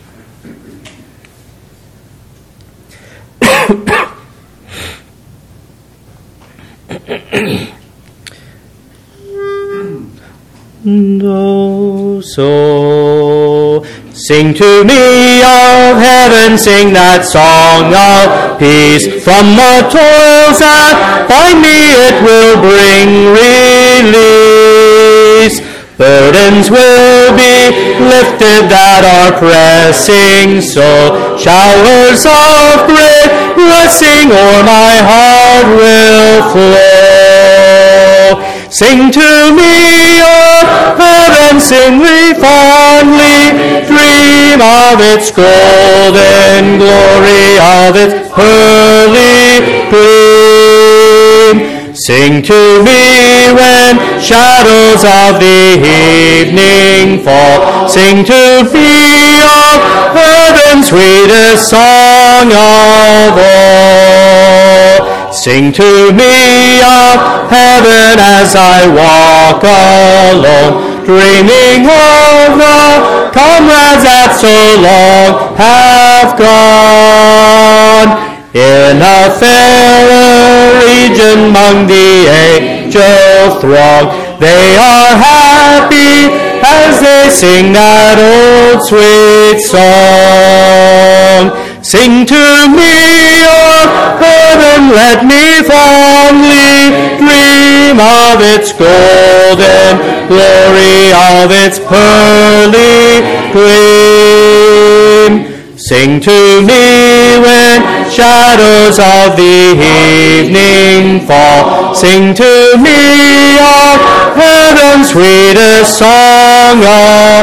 So sing to me of heaven, sing that song of peace. From the toils that bind me it will bring release. Burdens will be lifted that are pressing so. Showers of great blessing o'er my heart will flow. Sing to me of heaven, sing we fondly, dream of its golden glory, of its pearly gleam. Sing to me when shadows of the evening fall. Sing to me of heaven's sweetest song of all. Sing to me of heaven as I walk alone, dreaming of the comrades that so long have gone. In a fairer region among the angel throng, they are happy as they sing that old sweet song. Sing to me of heaven, let me fondly dream of its golden glory, of its pearly gleam. Sing to me when shadows of the evening fall. Sing to me of heaven's sweetest song of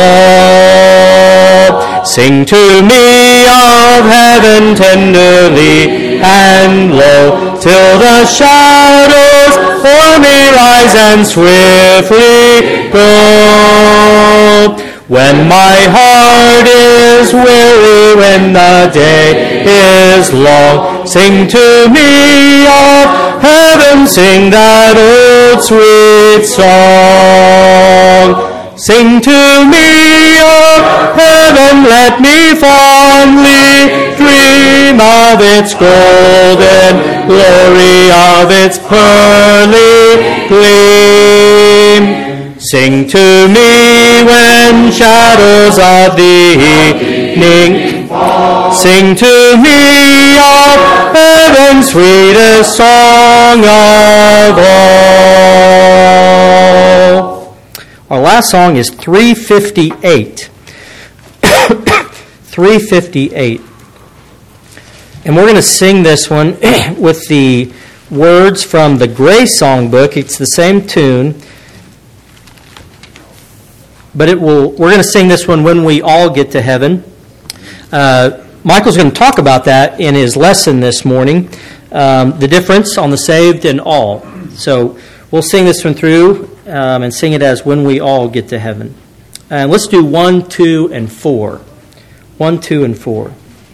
all. Sing to me of heaven tenderly and low, till the shadows o'er me rise and swiftly go. When my heart is weary, when the day is long, sing to me of heaven, sing that old sweet song. Sing to me of heaven, let me fondly dream of its golden glory, of its pearly gleam. Sing to me when shadows of the evening fall. Sing to me of heaven's sweetest song of all. Our last song is 358. 358. And we're going to sing this one with the words from the Grace Songbook. It's the same tune. But we're going to sing this one when we all get to heaven. Michael's going to talk about that in his lesson this morning. the difference on the saved and all. So we'll sing this one through and sing it as When We All Get to Heaven. And let's do 1, 2, and 4. 1, 2, and 4.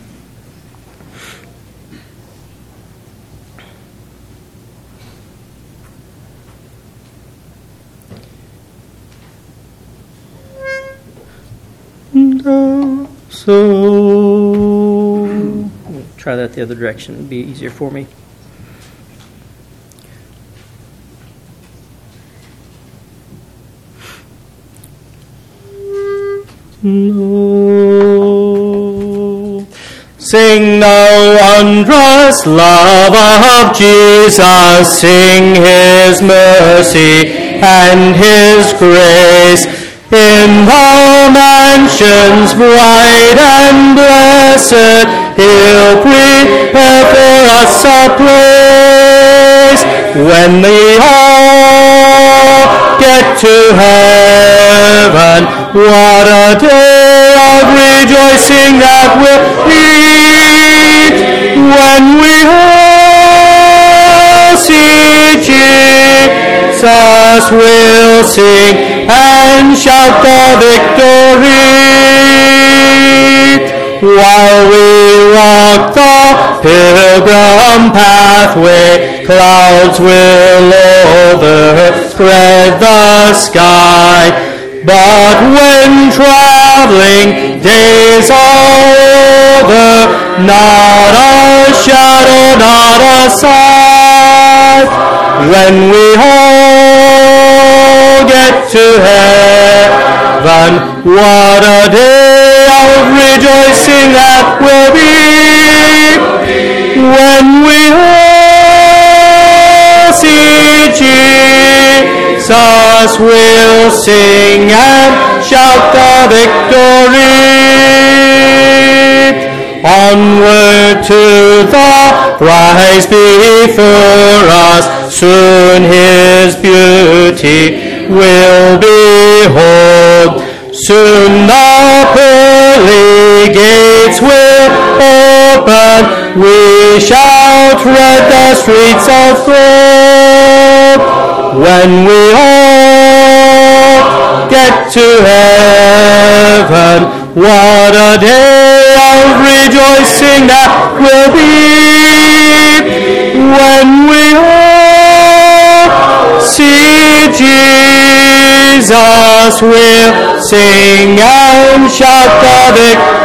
So, try that the other direction. It'd be easier for me. No. Sing the wondrous love of Jesus, sing His mercy and His grace. In the mansions bright and blessed, He'll prepare for us a place. When we all get to heaven, what a day of rejoicing that will be. When we all see Jesus, we'll sing and shout the victory. While we walk the pilgrim pathway, clouds will overspread the sky. But when traveling days are over, not a shadow, not a sight. When we all get to heaven, what a day of rejoicing that will be. When we all see Jesus, we'll sing and shout the victory. Onward to the prize before us, soon His beauty will behold. Soon the pearly gates will open, we shall tread the streets of gold. When we all get to heaven, what a day of rejoicing that will be. When we all see Jesus, we'll sing and shout the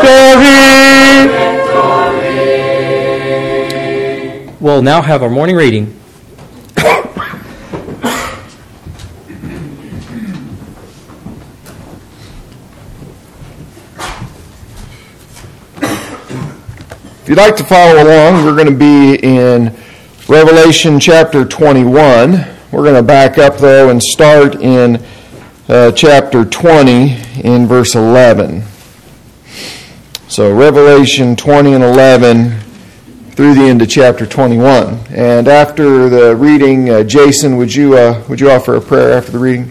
victory. We'll now have our morning reading. If you'd like to follow along, we're going to be in Revelation chapter 21. We're going to back up, though, and start in chapter 20 in verse 11. So Revelation 20 and 11 through the end of chapter 21. And after the reading, Jason, would you offer a prayer after the reading?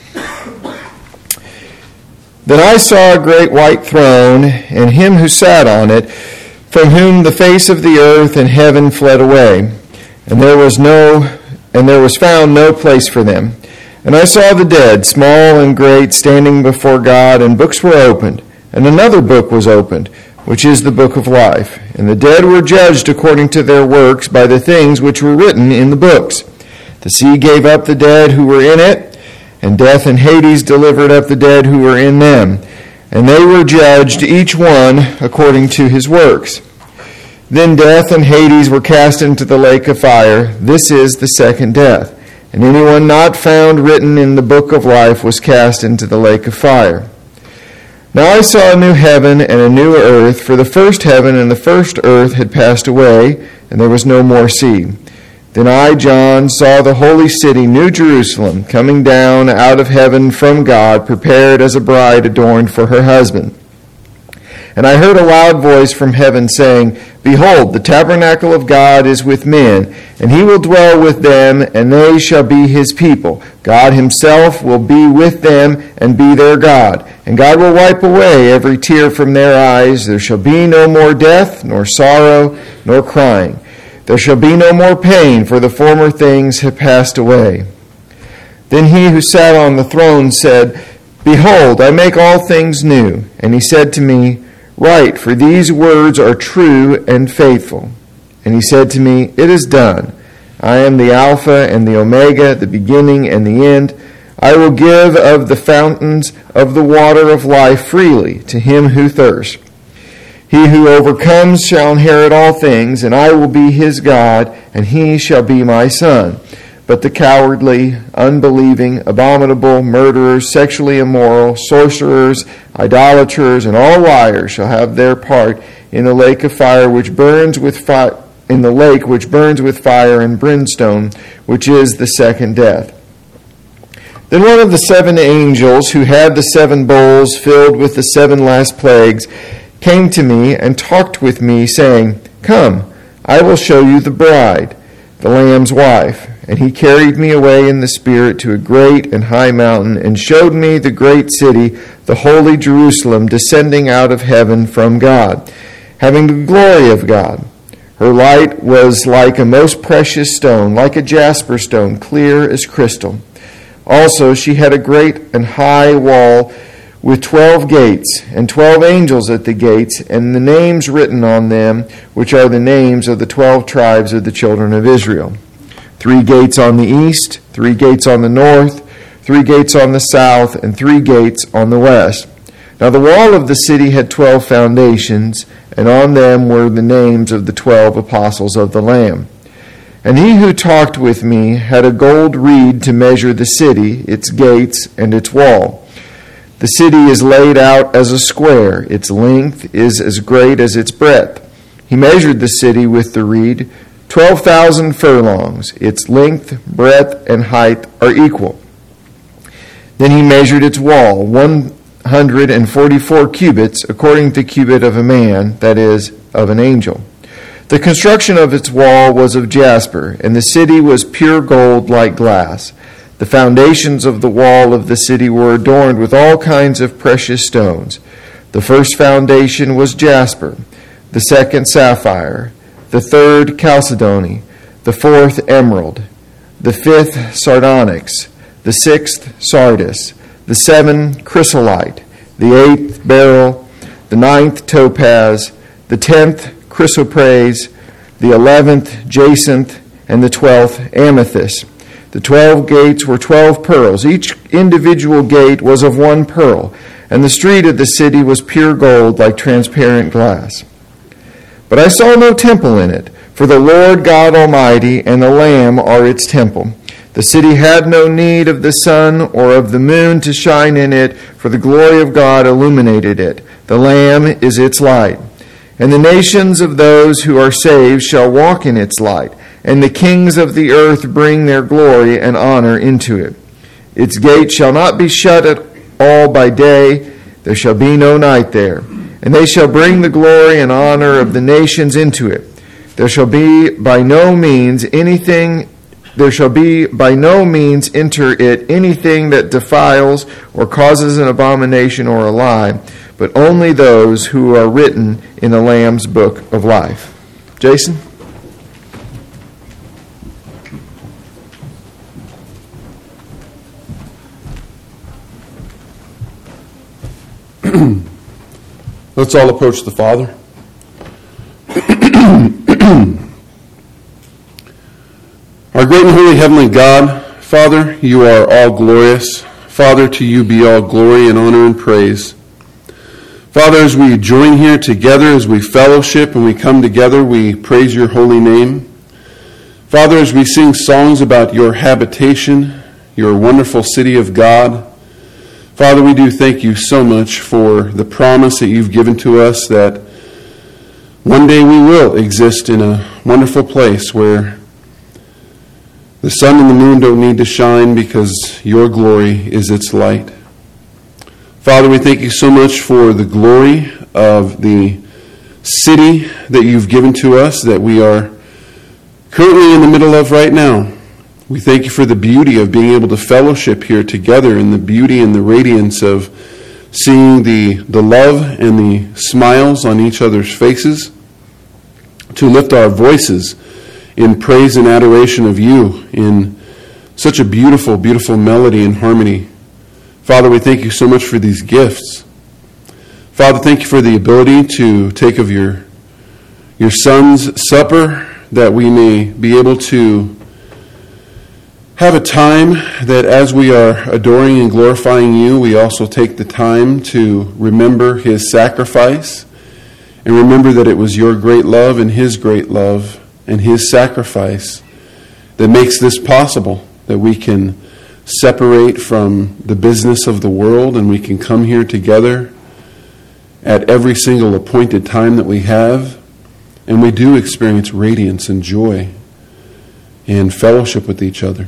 Then I saw a great white throne, and Him who sat on it, from whom the face of the earth and heaven fled away, and there was found no place for them. And I saw the dead, small and great, standing before God, and books were opened. And another book was opened, which is the book of life. And the dead were judged according to their works by the things which were written in the books. The sea gave up the dead who were in it, and death and Hades delivered up the dead who were in them. And they were judged, each one according to his works. Then death and Hades were cast into the lake of fire. This is the second death. And anyone not found written in the book of life was cast into the lake of fire. Now I saw a new heaven and a new earth, for the first heaven and the first earth had passed away, and there was no more sea. Then I, John, saw the holy city, New Jerusalem, coming down out of heaven from God, prepared as a bride adorned for her husband. And I heard a loud voice from heaven saying, Behold, the tabernacle of God is with men, and He will dwell with them, and they shall be His people. God Himself will be with them and be their God. And God will wipe away every tear from their eyes. There shall be no more death, nor sorrow, nor crying. There shall be no more pain, for the former things have passed away. Then he who sat on the throne said, Behold, I make all things new. And he said to me, Write, for these words are true and faithful. And he said to me, It is done. I am the Alpha and the Omega, the beginning and the end. I will give of the fountains of the water of life freely to him who thirsts. He who overcomes shall inherit all things, and I will be his God, and he shall be my son. But the cowardly, unbelieving, abominable, murderers, sexually immoral, sorcerers, idolaters, and all liars shall have their part in the lake of fire which burns with fire, in the lake which burns with fire and brimstone, which is the second death. Then one of the 7 angels who had the 7 bowls filled with the 7 last plagues came to me and talked with me, saying, Come, I will show you the bride, the Lamb's wife. And he carried me away in the Spirit to a great and high mountain, and showed me the great city, the holy Jerusalem, descending out of heaven from God, having the glory of God. Her light was like a most precious stone, like a jasper stone, clear as crystal. Also she had a great and high wall with 12 gates, and 12 angels at the gates, and the names written on them, which are the names of the 12 tribes of the children of Israel. 3 gates on the east, 3 gates on the north, 3 gates on the south, and 3 gates on the west. Now the wall of the city had 12 foundations, and on them were the names of the 12 apostles of the Lamb. And he who talked with me had a gold reed to measure the city, its gates, and its wall. The city is laid out as a square. Its length is as great as its breadth. He measured the city with the reed, 12,000 furlongs. Its length, breadth, and height are equal. Then he measured its wall, 144 cubits, according to cubit of a man, that is, of an angel. The construction of its wall was of jasper, and the city was pure gold like glass. The foundations of the wall of the city were adorned with all kinds of precious stones. The first foundation was jasper, the second sapphire, the third chalcedony, the fourth emerald, the fifth sardonyx, the sixth sardis, the seventh chrysolite, the eighth beryl, the ninth topaz, the 10th chrysoprase, the 11th jacinth, and the 12th amethyst. The 12 gates were 12 pearls. Each individual gate was of 1 pearl, and the street of the city was pure gold like transparent glass. But I saw no temple in it, for the Lord God Almighty and the Lamb are its temple. The city had no need of the sun or of the moon to shine in it, for the glory of God illuminated it. The Lamb is its light. And the nations of those who are saved shall walk in its light, and the kings of the earth bring their glory and honor into it. Its gates shall not be shut at all by day, there shall be no night there. And they shall bring the glory and honor of the nations into it. There shall be by no means enter it anything that defiles or causes an abomination or a lie, but only those who are written in the Lamb's book of life. Jason? Let's all approach the Father. Our great and holy heavenly God, Father, you are all glorious. Father, to you be all glory and honor and praise. Father, as we join here together, as we fellowship and we come together, we praise your holy name. Father, as we sing songs about your habitation, your wonderful city of God, Father, we do thank you so much for the promise that you've given to us that one day we will exist in a wonderful place where the sun and the moon don't need to shine because your glory is its light. Father, we thank you so much for the glory of the city that you've given to us that we are currently in the middle of right now. We thank you for the beauty of being able to fellowship here together and the beauty and the radiance of seeing the love and the smiles on each other's faces, to lift our voices in praise and adoration of you in such a beautiful, beautiful melody and harmony. Father, we thank you so much for these gifts. Father, thank you for the ability to take of your Son's supper, that we may be able to have a time that as we are adoring and glorifying you, we also take the time to remember his sacrifice and remember that it was your great love and his great love and his sacrifice that makes this possible, that we can separate from the business of the world and we can come here together at every single appointed time that we have, and we do experience radiance and joy and fellowship with each other.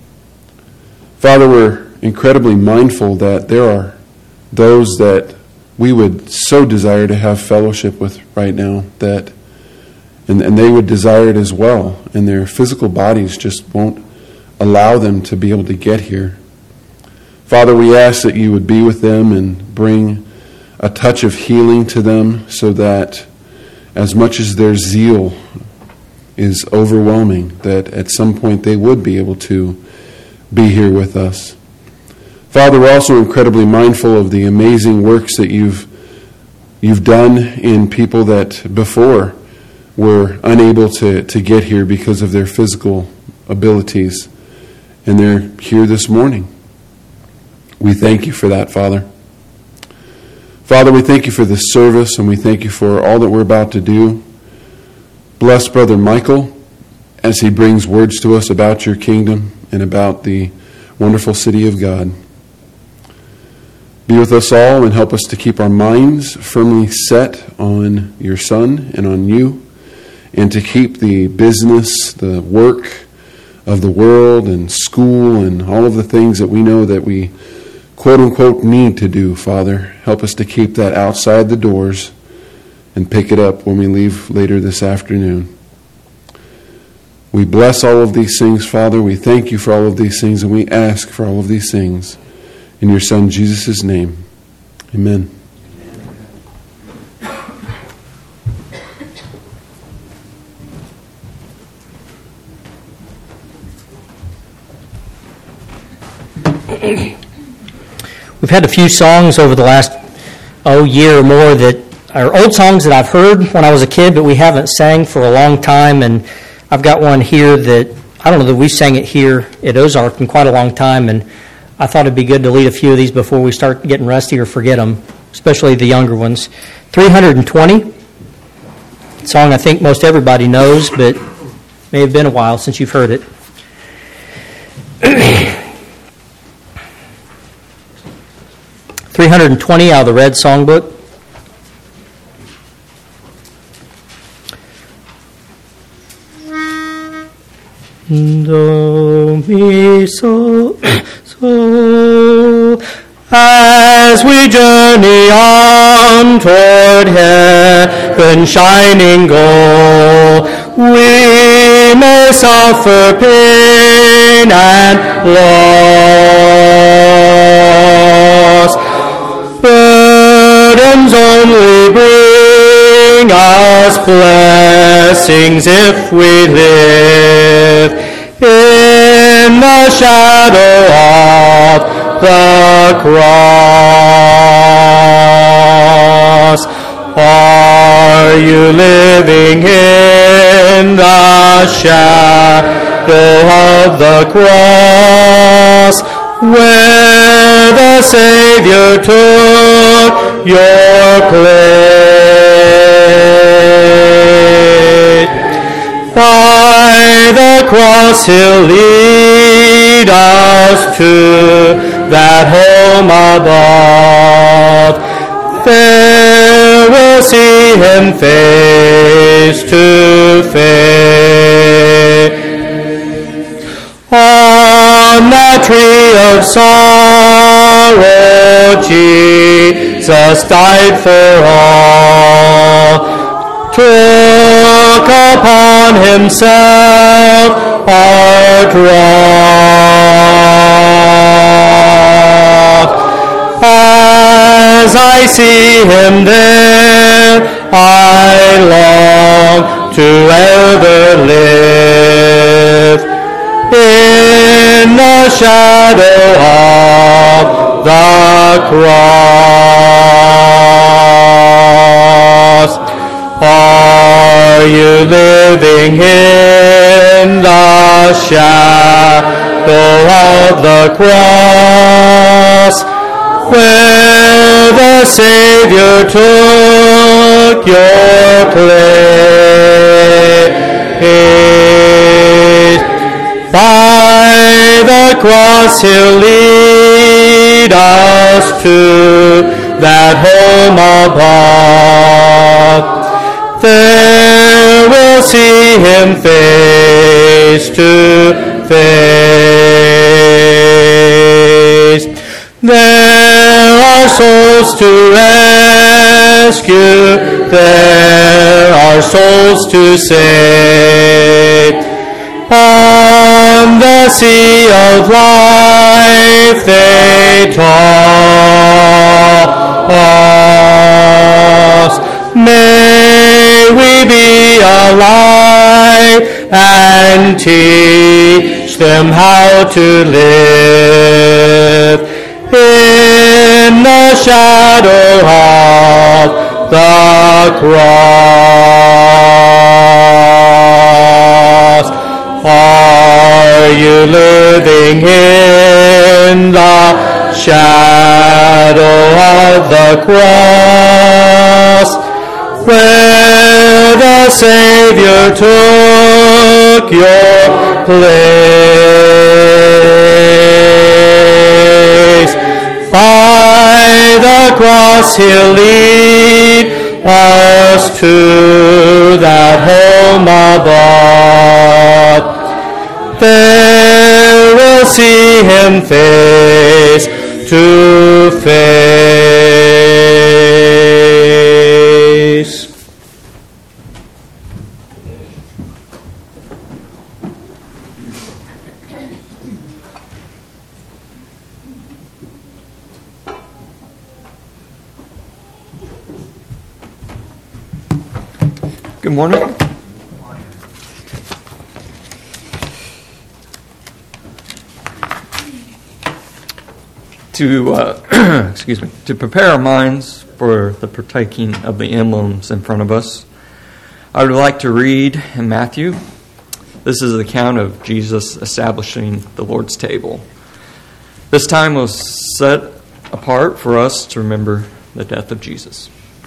Father, we're incredibly mindful that there are those that we would so desire to have fellowship with right now, that and they would desire it as well, and their physical bodies just won't allow them to be able to get here. Father, we ask that you would be with them and bring a touch of healing to them, so that as much as their zeal is overwhelming, that at some point they would be able to be here with us. Father, we're also incredibly mindful of the amazing works that you've done in people that before were unable to get here because of their physical abilities, and they're here this morning. We thank you for that, Father. Father, we thank you for this service, and we thank you for all that we're about to do. Bless Brother Michael as he brings words to us about your kingdom and about the wonderful city of God. Be with us all and help us to keep our minds firmly set on your Son and on you, and to keep the business, the work of the world and school and all of the things that we know that we quote-unquote need to do, Father. Help us to keep that outside the doors and pick it up when we leave later this afternoon. We bless all of these things, Father. We thank you for all of these things, and we ask for all of these things in your Son, Jesus' name. Amen. We've had a few songs over the last year or more that are old songs that I've heard when I was a kid, but we haven't sang for a long time. And I've got one here that I don't know that we sang it here at Ozark in quite a long time, and I thought it'd be good to lead a few of these before we start getting rusty or forget them, especially the younger ones. 320, a song I think most everybody knows, but may have been a while since you've heard it. 320 out of the Red Songbook. Do, mi, so, as we journey on toward heaven's shining goal, we may suffer pain and loss. Burdens only bring us blessings if we live in the shadow of the cross. Are you living in the shadow of the cross, where the Savior took your place? By the cross he'll lead us to that home above. There we'll see him face to face. On that tree of sorrow, Jesus died for all, took upon himself our dross. As I see him there, I long to ever live shadow of the cross. Are you living in the shadow of the cross, where the Savior took your place? By the cross He'll lead us to that home above. There we'll see Him face to face. There are souls to rescue, there are souls to save. On the sea of life they toss. May we be alive and teach them how to live in the shadow of the cross. Are you living in the shadow of the cross, where the Savior took your place? By the cross He'll lead us to that home above. There we'll see Him face to face. Good morning. To prepare our minds for the partaking of the emblems in front of us, I would like to read in Matthew. This is the account of Jesus establishing the Lord's table. This time was set apart for us to remember the death of Jesus.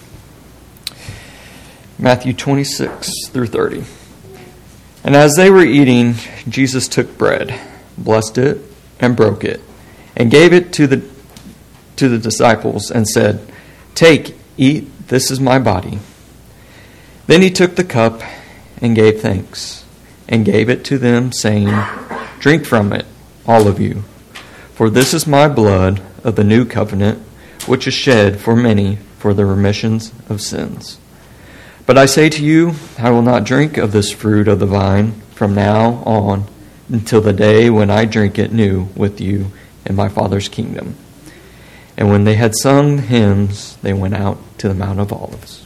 Matthew 26 through 30. And as they were eating, Jesus took bread, blessed it, and broke it, and gave it to the disciples and said, "Take, eat, this is my body." Then He took the cup and gave thanks, and gave it to them, saying, "Drink from it, all of you, for this is my blood of the new covenant, which is shed for many for the remissions of sins. But I say to you, I will not drink of this fruit of the vine from now on until the day when I drink it new with you in my Father's kingdom." And when they had sung hymns, they went out to the Mount of Olives.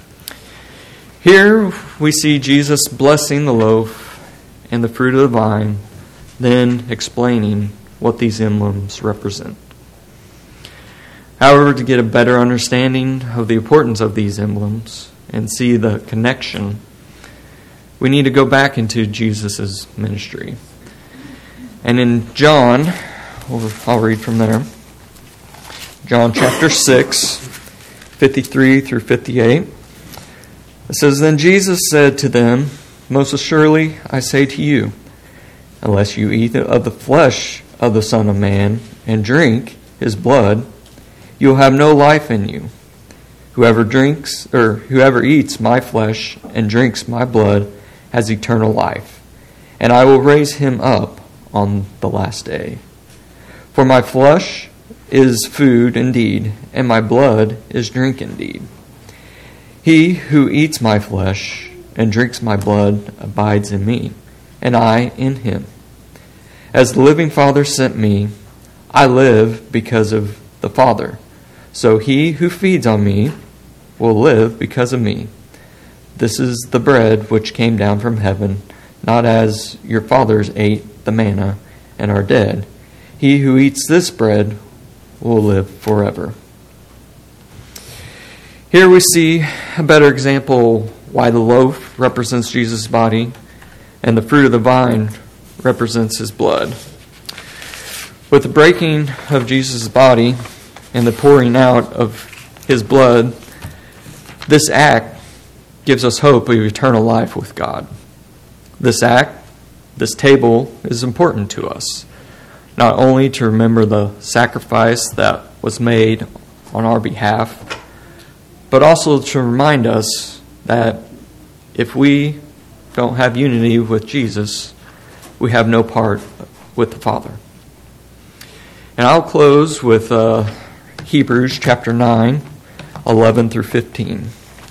Here we see Jesus blessing the loaf and the fruit of the vine, then explaining what these emblems represent. However, to get a better understanding of the importance of these emblems and see the connection, we need to go back into Jesus' ministry. And in John, I'll read from there. John chapter 6, 53 through 58. It says, "Then Jesus said to them, Most assuredly I say to you, unless you eat of the flesh of the Son of Man and drink His blood, you will have no life in you. Whoever eats my flesh and drinks my blood has eternal life, and I will raise him up on the last day. For my flesh is food indeed, and my blood is drink indeed. He who eats my flesh and drinks my blood abides in me, and I in him. As the living Father sent me, I live because of the Father. So he who feeds on me will live because of me. This is the bread which came down from heaven, not as your fathers ate the manna and are dead. He who eats this bread will live forever. Here we see a better example why the loaf represents Jesus' body and the fruit of the vine represents his blood. With the breaking of Jesus' body and the pouring out of his blood, this act gives us hope of eternal life with God. This act, this table, is important to us, not only to remember the sacrifice that was made on our behalf, but also to remind us that if we don't have unity with Jesus, we have no part with the Father. And I'll close with Hebrews chapter 9, 11 through 15.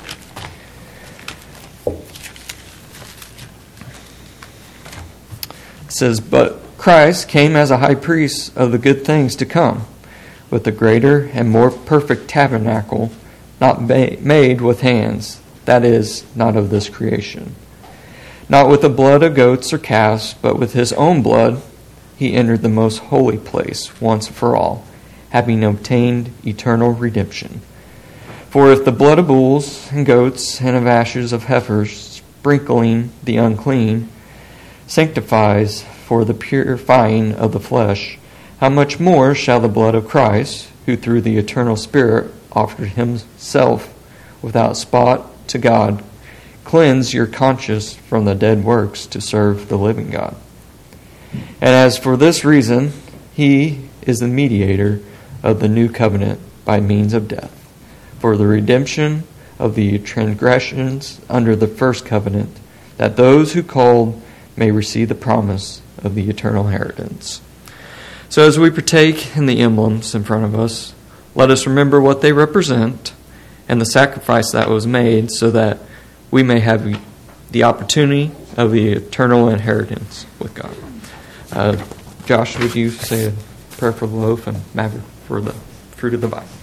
It says, "But Christ came as a high priest of the good things to come, with a greater and more perfect tabernacle, not made with hands, that is, not of this creation. Not with the blood of goats or calves, but with his own blood he entered the most holy place once for all, having obtained eternal redemption. For if the blood of bulls and goats and of ashes of heifers, sprinkling the unclean, sanctifies for the purifying of the flesh, how much more shall the blood of Christ, who through the eternal Spirit offered himself without spot to God, cleanse your conscience from the dead works to serve the living God. And as for this reason, he is the mediator of the new covenant by means of death, for the redemption of the transgressions under the first covenant, that those who called may receive the promise of the eternal inheritance." So as we partake in the emblems in front of us, let us remember what they represent and the sacrifice that was made so that we may have the opportunity of the eternal inheritance with God. Josh, would you say a prayer for the loaf and Maverick for the fruit of the vine?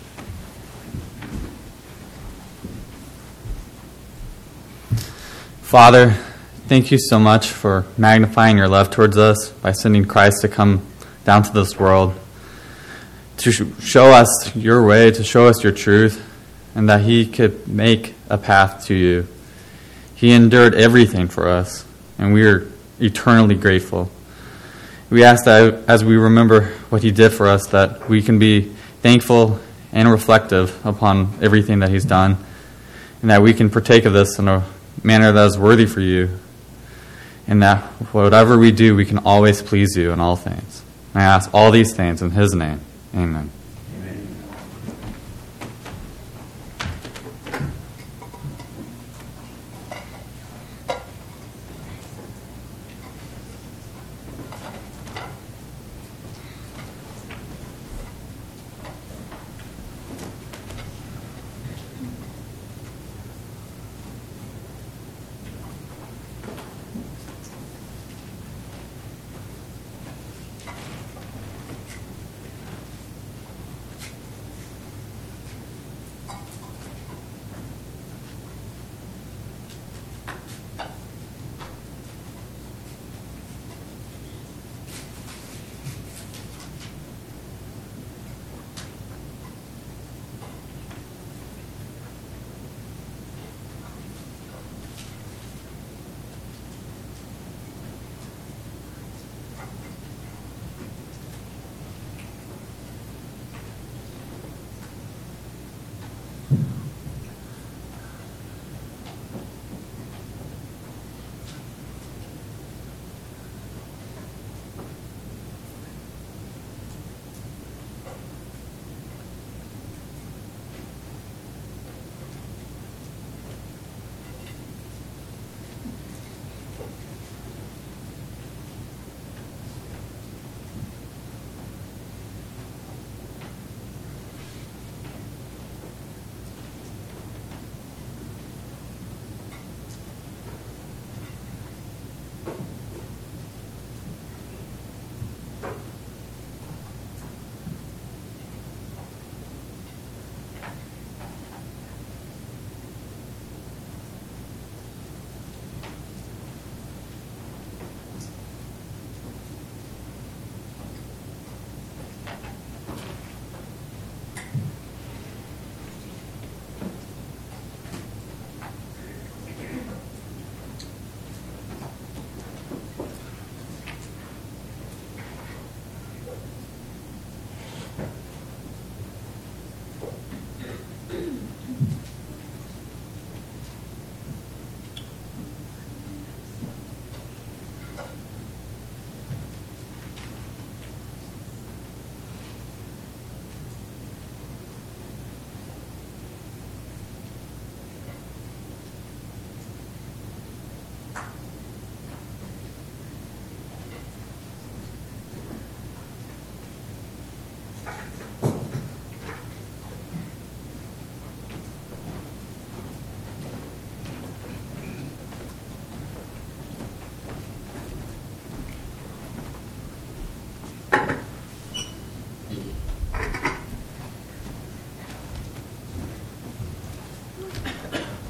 Father, thank you so much for magnifying your love towards us by sending Christ to come down to this world to show us your way, to show us your truth, and that he could make a path to you. He endured everything for us, and we are eternally grateful. We ask that as we remember what he did for us, that we can be thankful and reflective upon everything that he's done, and that we can partake of this in a manner that is worthy for you, and that whatever we do, we can always please you in all things. And I ask all these things in his name. Amen.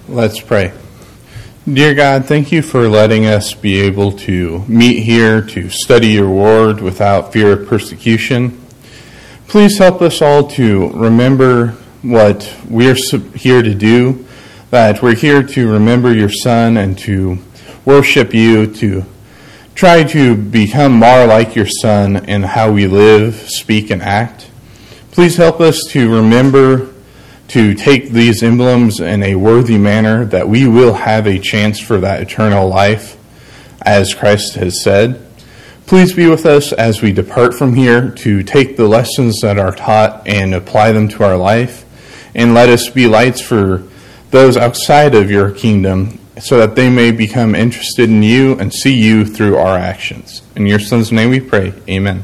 Let's pray. Dear God, thank you for letting us be able to meet here to study your word without fear of persecution. Please help us all to remember what we're here to do, that we're here to remember your Son and to worship you, to try to become more like your Son in how we live, speak, and act. Please help us to remember to take these emblems in a worthy manner, that we will have a chance for that eternal life, as Christ has said. Please be with us as we depart from here to take the lessons that are taught and apply them to our life, and let us be lights for those outside of your kingdom so that they may become interested in you and see you through our actions. In your Son's name we pray. Amen.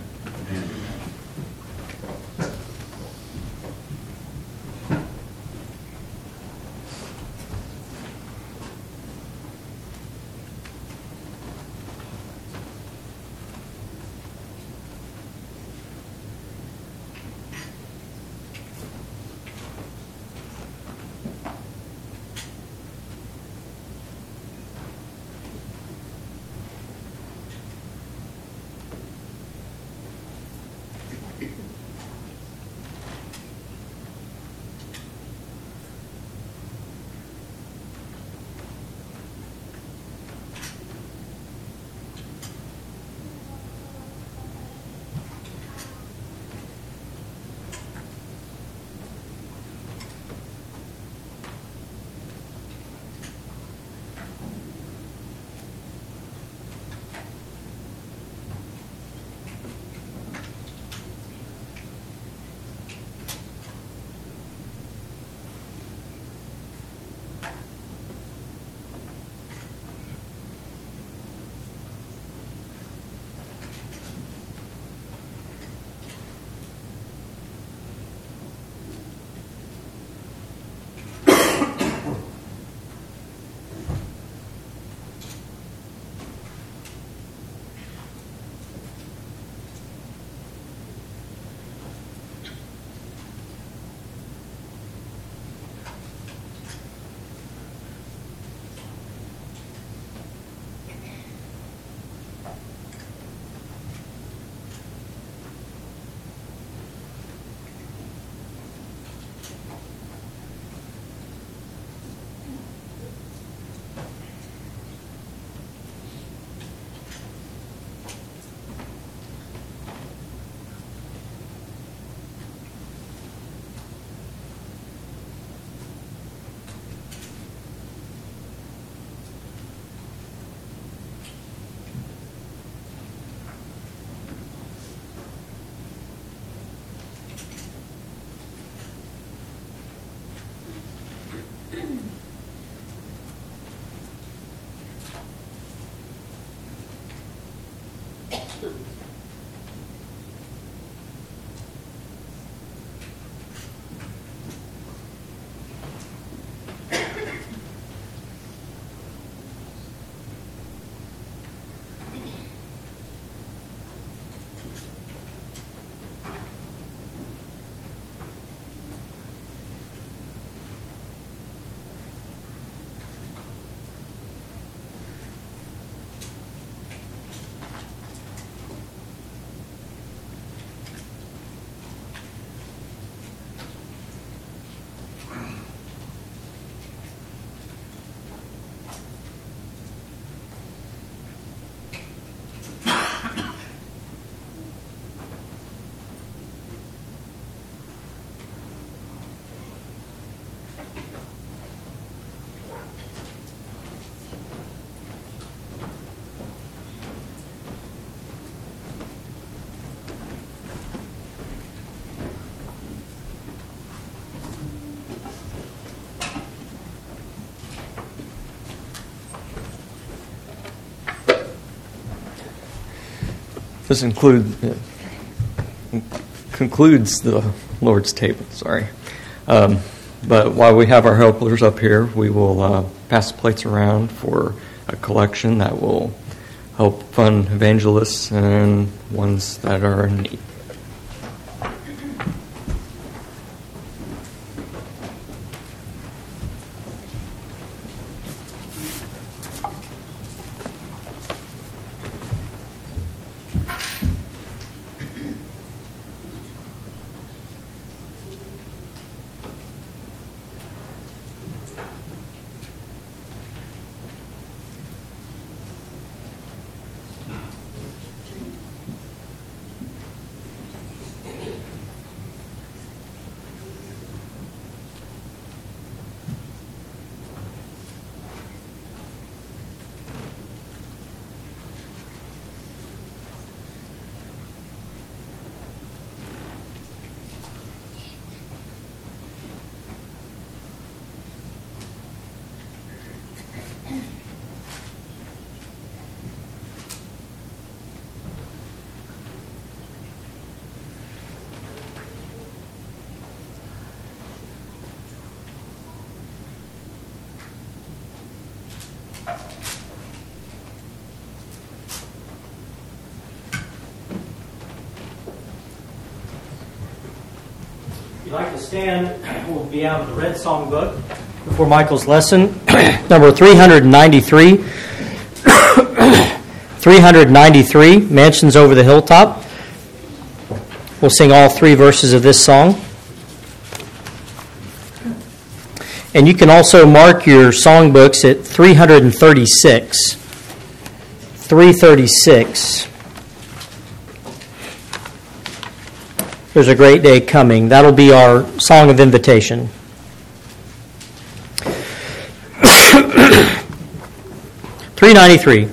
This concludes the Lord's table, sorry. But while we have our helpers up here, we will pass the plates around for a collection that will help fund evangelists and ones that are in need. like to stand, we'll be out of the Red Song book before Michael's lesson, number 393. 393, Mansions Over the Hilltop. We'll sing all 3 verses of this song. And you can also mark your songbooks at 336. 336. There's a great day coming. That'll be our song of invitation. $393.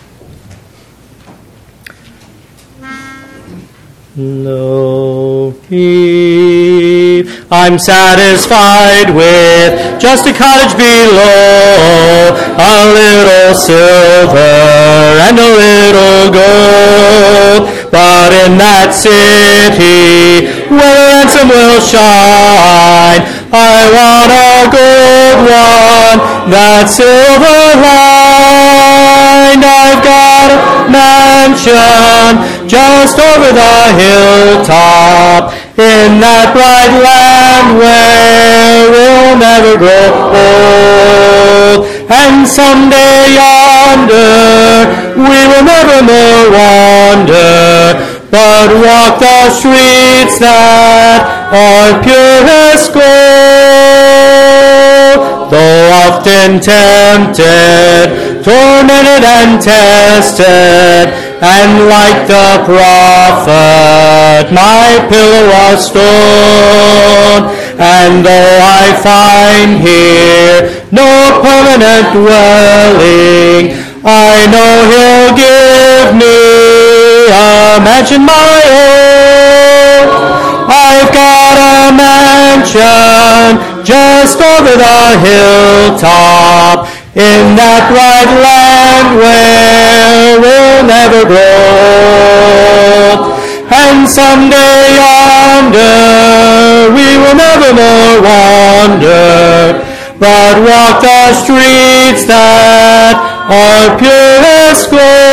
No heap, I'm satisfied with just a cottage below, a little silver and a little gold. But in that city where the ransom will shine, I want a gold one, that silver line. I've got a mansion just over the hilltop, in that bright land where we'll never grow old. And someday yonder we will never more wander, but walk the streets that are purest gold. Though often tempted, tormented and tested, and like the prophet, my pillow was stone. And though I find here no permanent dwelling, I know He'll give me a mansion my own. I've got a mansion just over the hilltop, in that bright land where we'll never grow. And someday yonder we will never more wander, but walk the streets that are purest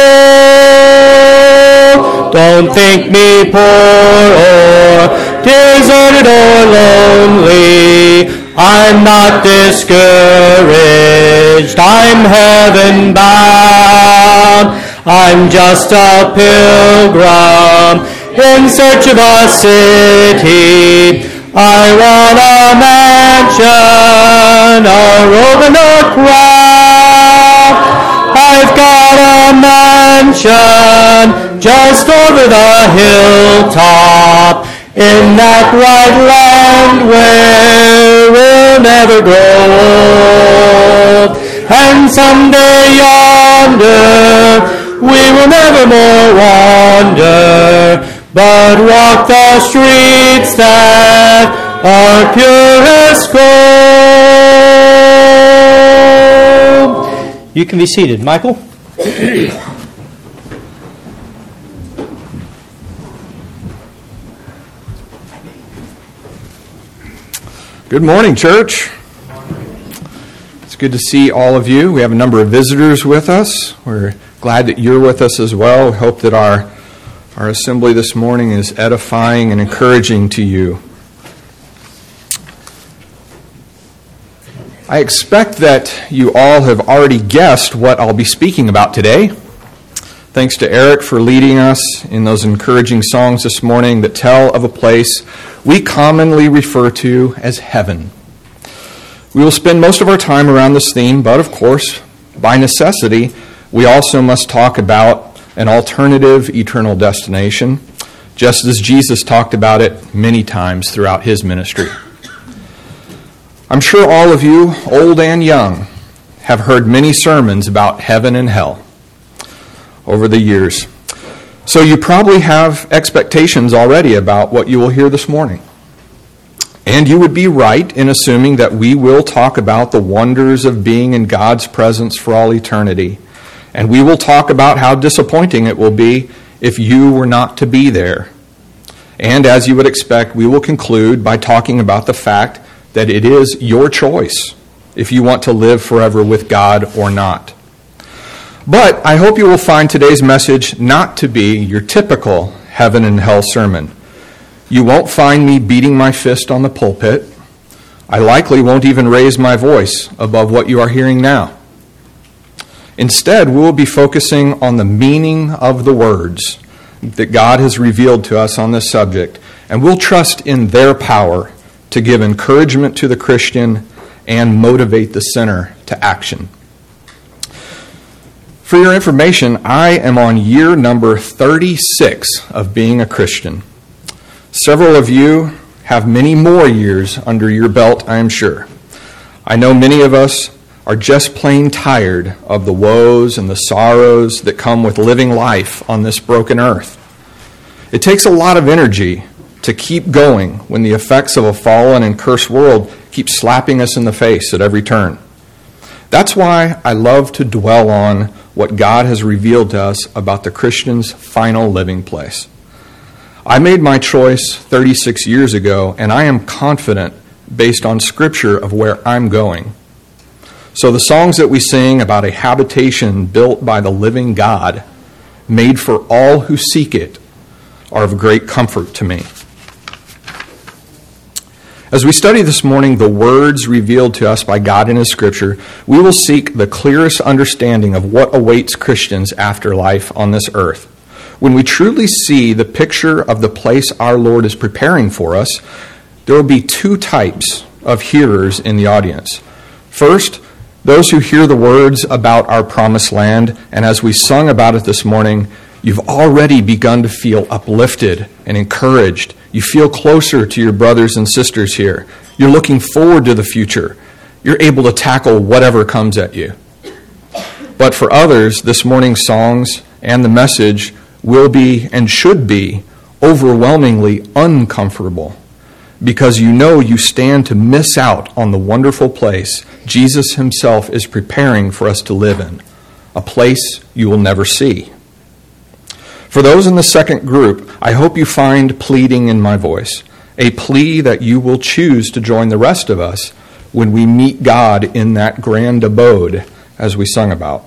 gold. Don't think me poor or deserted or lonely, I'm not discouraged, I'm heaven bound. I'm just a pilgrim in search of a city. I want a mansion, a robe and a crown. I've got a mansion just over the hilltop, in that bright land where we'll never grow old. And someday yonder we will never more wander, but walk the streets that are purest gold. You can be seated. Michael? Good morning, church. It's good to see all of you. We have a number of visitors with us. We're glad that you're with us as well. We hope that our assembly this morning is edifying and encouraging to you. I expect that you all have already guessed what I'll be speaking about today. Thanks to Eric for leading us in those encouraging songs this morning that tell of a place we commonly refer to as heaven. We will spend most of our time around this theme, but of course, by necessity, we also must talk about an alternative eternal destination, just as Jesus talked about it many times throughout his ministry. I'm sure all of you, old and young, have heard many sermons about heaven and hell over the years. So you probably have expectations already about what you will hear this morning. And you would be right in assuming that we will talk about the wonders of being in God's presence for all eternity. And we will talk about how disappointing it will be if you were not to be there. And as you would expect, we will conclude by talking about the fact that it is your choice if you want to live forever with God or not. But I hope you will find today's message not to be your typical heaven and hell sermon. You won't find me beating my fist on the pulpit. I likely won't even raise my voice above what you are hearing now. Instead, we will be focusing on the meaning of the words that God has revealed to us on this subject, and we'll trust in their power to give encouragement to the Christian and motivate the sinner to action. For your information, I am on year number 36 of being a Christian. Several of you have many more years under your belt, I am sure. I know many of us are just plain tired of the woes and the sorrows that come with living life on this broken earth. It takes a lot of energy to keep going when the effects of a fallen and cursed world keep slapping us in the face at every turn. That's why I love to dwell on what God has revealed to us about the Christian's final living place. I made my choice 36 years ago, and I am confident, based on Scripture, of where I'm going. So the songs that we sing about a habitation built by the living God, made for all who seek it, are of great comfort to me. As we study this morning the words revealed to us by God in His Scripture, we will seek the clearest understanding of what awaits Christians after life on this earth. When we truly see the picture of the place our Lord is preparing for us, there will be two types of hearers in the audience. First, those who hear the words about our promised land, and as we sung about it this morning, you've already begun to feel uplifted and encouraged. You feel closer to your brothers and sisters here. You're looking forward to the future. You're able to tackle whatever comes at you. But for others, this morning's songs and the message will be and should be overwhelmingly uncomfortable, because you know you stand to miss out on the wonderful place Jesus Himself is preparing for us to live in, a place you will never see. For those in the second group, I hope you find pleading in my voice, a plea that you will choose to join the rest of us when we meet God in that grand abode as we sung about.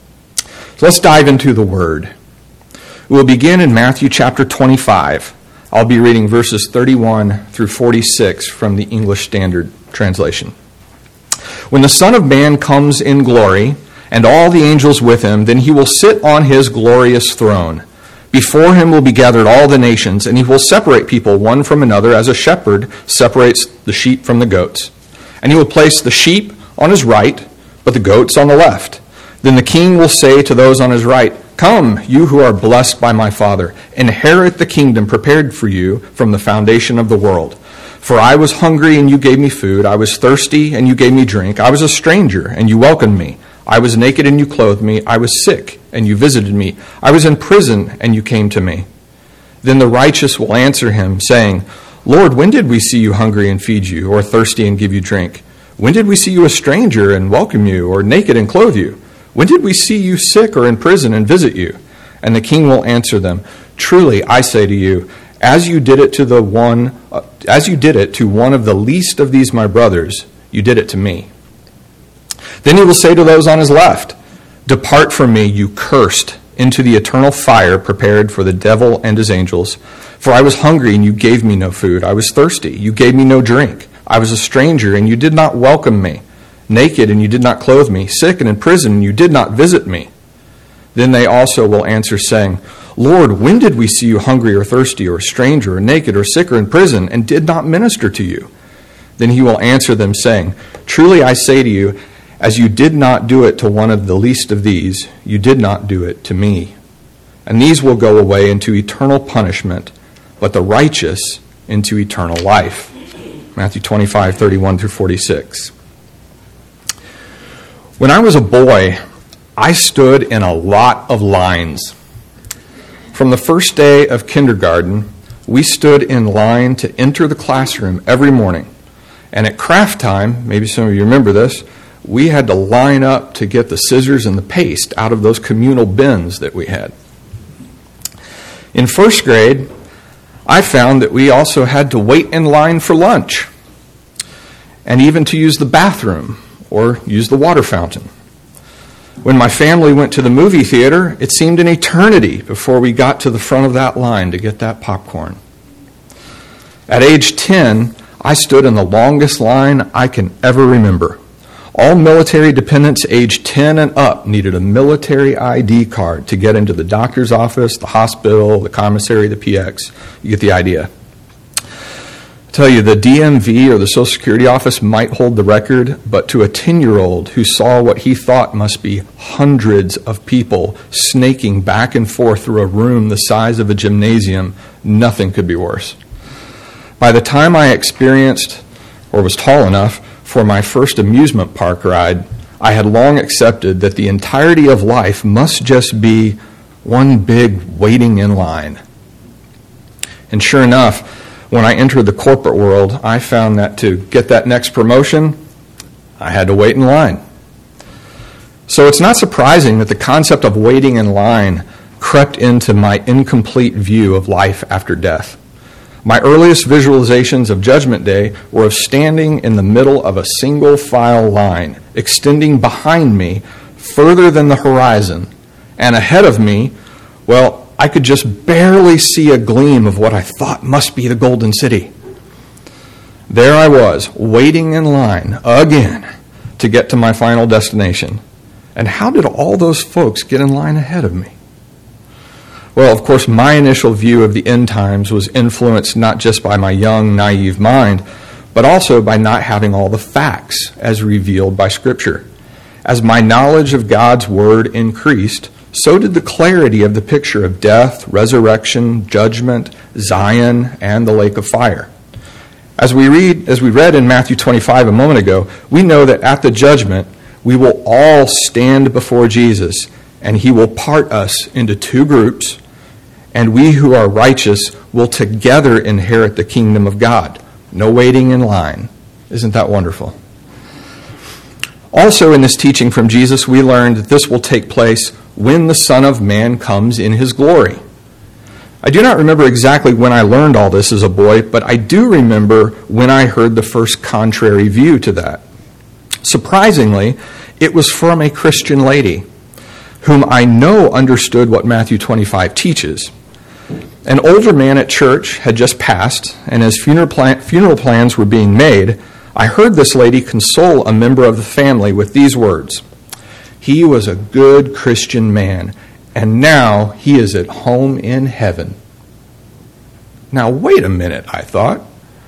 So let's dive into the Word. We'll begin in Matthew chapter 25. I'll be reading verses 31 through 46 from the English Standard Translation. When the Son of Man comes in glory, and all the angels with Him, then He will sit on His glorious throne. Before Him will be gathered all the nations, and He will separate people one from another as a shepherd separates the sheep from the goats. And He will place the sheep on His right, but the goats on the left. Then the King will say to those on His right, "Come, you who are blessed by my Father, inherit the kingdom prepared for you from the foundation of the world. For I was hungry, and you gave me food. I was thirsty, and you gave me drink. I was a stranger, and you welcomed me. I was naked, and you clothed me. I was sick, and you visited me. I was in prison, and you came to me." Then the righteous will answer Him, saying, "Lord, when did we see you hungry and feed you, or thirsty and give you drink? When did we see you a stranger and welcome you, or naked and clothe you? When did we see you sick or in prison and visit you?" And the King will answer them, "Truly, I say to you, as you did it to one of the least of these my brothers, you did it to me." Then He will say to those on His left, "Depart from me, you cursed, into the eternal fire prepared for the devil and his angels. For I was hungry, and you gave me no food. I was thirsty, you gave me no drink. I was a stranger, and you did not welcome me. Naked, and you did not clothe me. Sick and in prison, and you did not visit me." Then they also will answer, saying, "Lord, when did we see you hungry or thirsty or a stranger or naked or sick or in prison and did not minister to you?" Then He will answer them, saying, "Truly I say to you, as you did not do it to one of the least of these, you did not do it to me. And these will go away into eternal punishment, but the righteous into eternal life." Matthew 25:31 through 46. When I was a boy, I stood in a lot of lines. From the first day of kindergarten, we stood in line to enter the classroom every morning. And at craft time, maybe some of you remember this, we had to line up to get the scissors and the paste out of those communal bins that we had. In first grade, I found that we also had to wait in line for lunch and even to use the bathroom or use the water fountain. When my family went to the movie theater, it seemed an eternity before we got to the front of that line to get that popcorn. At age 10, I stood in the longest line I can ever remember. All military dependents age 10 and up needed a military ID card to get into the doctor's office, the hospital, the commissary, the PX. You get the idea. I tell you, the DMV or the Social Security office might hold the record, but to a 10-year-old who saw what he thought must be hundreds of people snaking back and forth through a room the size of a gymnasium, nothing could be worse. By the time I experienced or was tall enough for my first amusement park ride, I had long accepted that the entirety of life must just be one big waiting in line. And sure enough, when I entered the corporate world, I found that to get that next promotion, I had to wait in line. So it's not surprising that the concept of waiting in line crept into my incomplete view of life after death. My earliest visualizations of Judgment Day were of standing in the middle of a single file line, extending behind me further than the horizon, and ahead of me, well, I could just barely see a gleam of what I thought must be the Golden City. There I was, waiting in line again to get to my final destination. And how did all those folks get in line ahead of me? Well, of course, my initial view of the end times was influenced not just by my young, naive mind, but also by not having all the facts as revealed by Scripture. As my knowledge of God's Word increased, so did the clarity of the picture of death, resurrection, judgment, Zion, and the lake of fire. As we read in Matthew 25 a moment ago, we know that at the judgment, we will all stand before Jesus, and he will part us into two groups, and we who are righteous will together inherit the kingdom of God. No waiting in line. Isn't that wonderful? Also in this teaching from Jesus, we learned that this will take place when the Son of Man comes in his glory. I do not remember exactly when I learned all this as a boy, but I do remember when I heard the first contrary view to that. Surprisingly, it was from a Christian lady whom I know understood what Matthew 25 teaches. An older man at church had just passed, and as funeral plans were being made, I heard this lady console a member of the family with these words: "He was a good Christian man, and now he is at home in heaven." Now, wait a minute, I thought.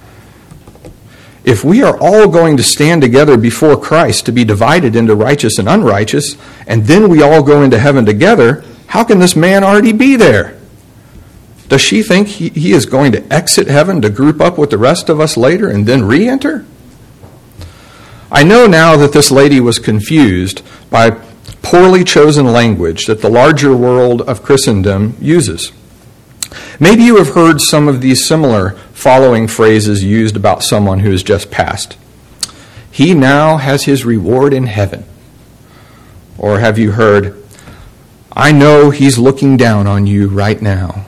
If we are all going to stand together before Christ to be divided into righteous and unrighteous, and then we all go into heaven together, how can this man already be there? Does she think he is going to exit heaven to group up with the rest of us later and then re-enter? I know now that this lady was confused by poorly chosen language that the larger world of Christendom uses. Maybe you have heard some of these similar following phrases used about someone who has just passed. He now has his reward in heaven. Or have you heard, I know he's looking down on you right now.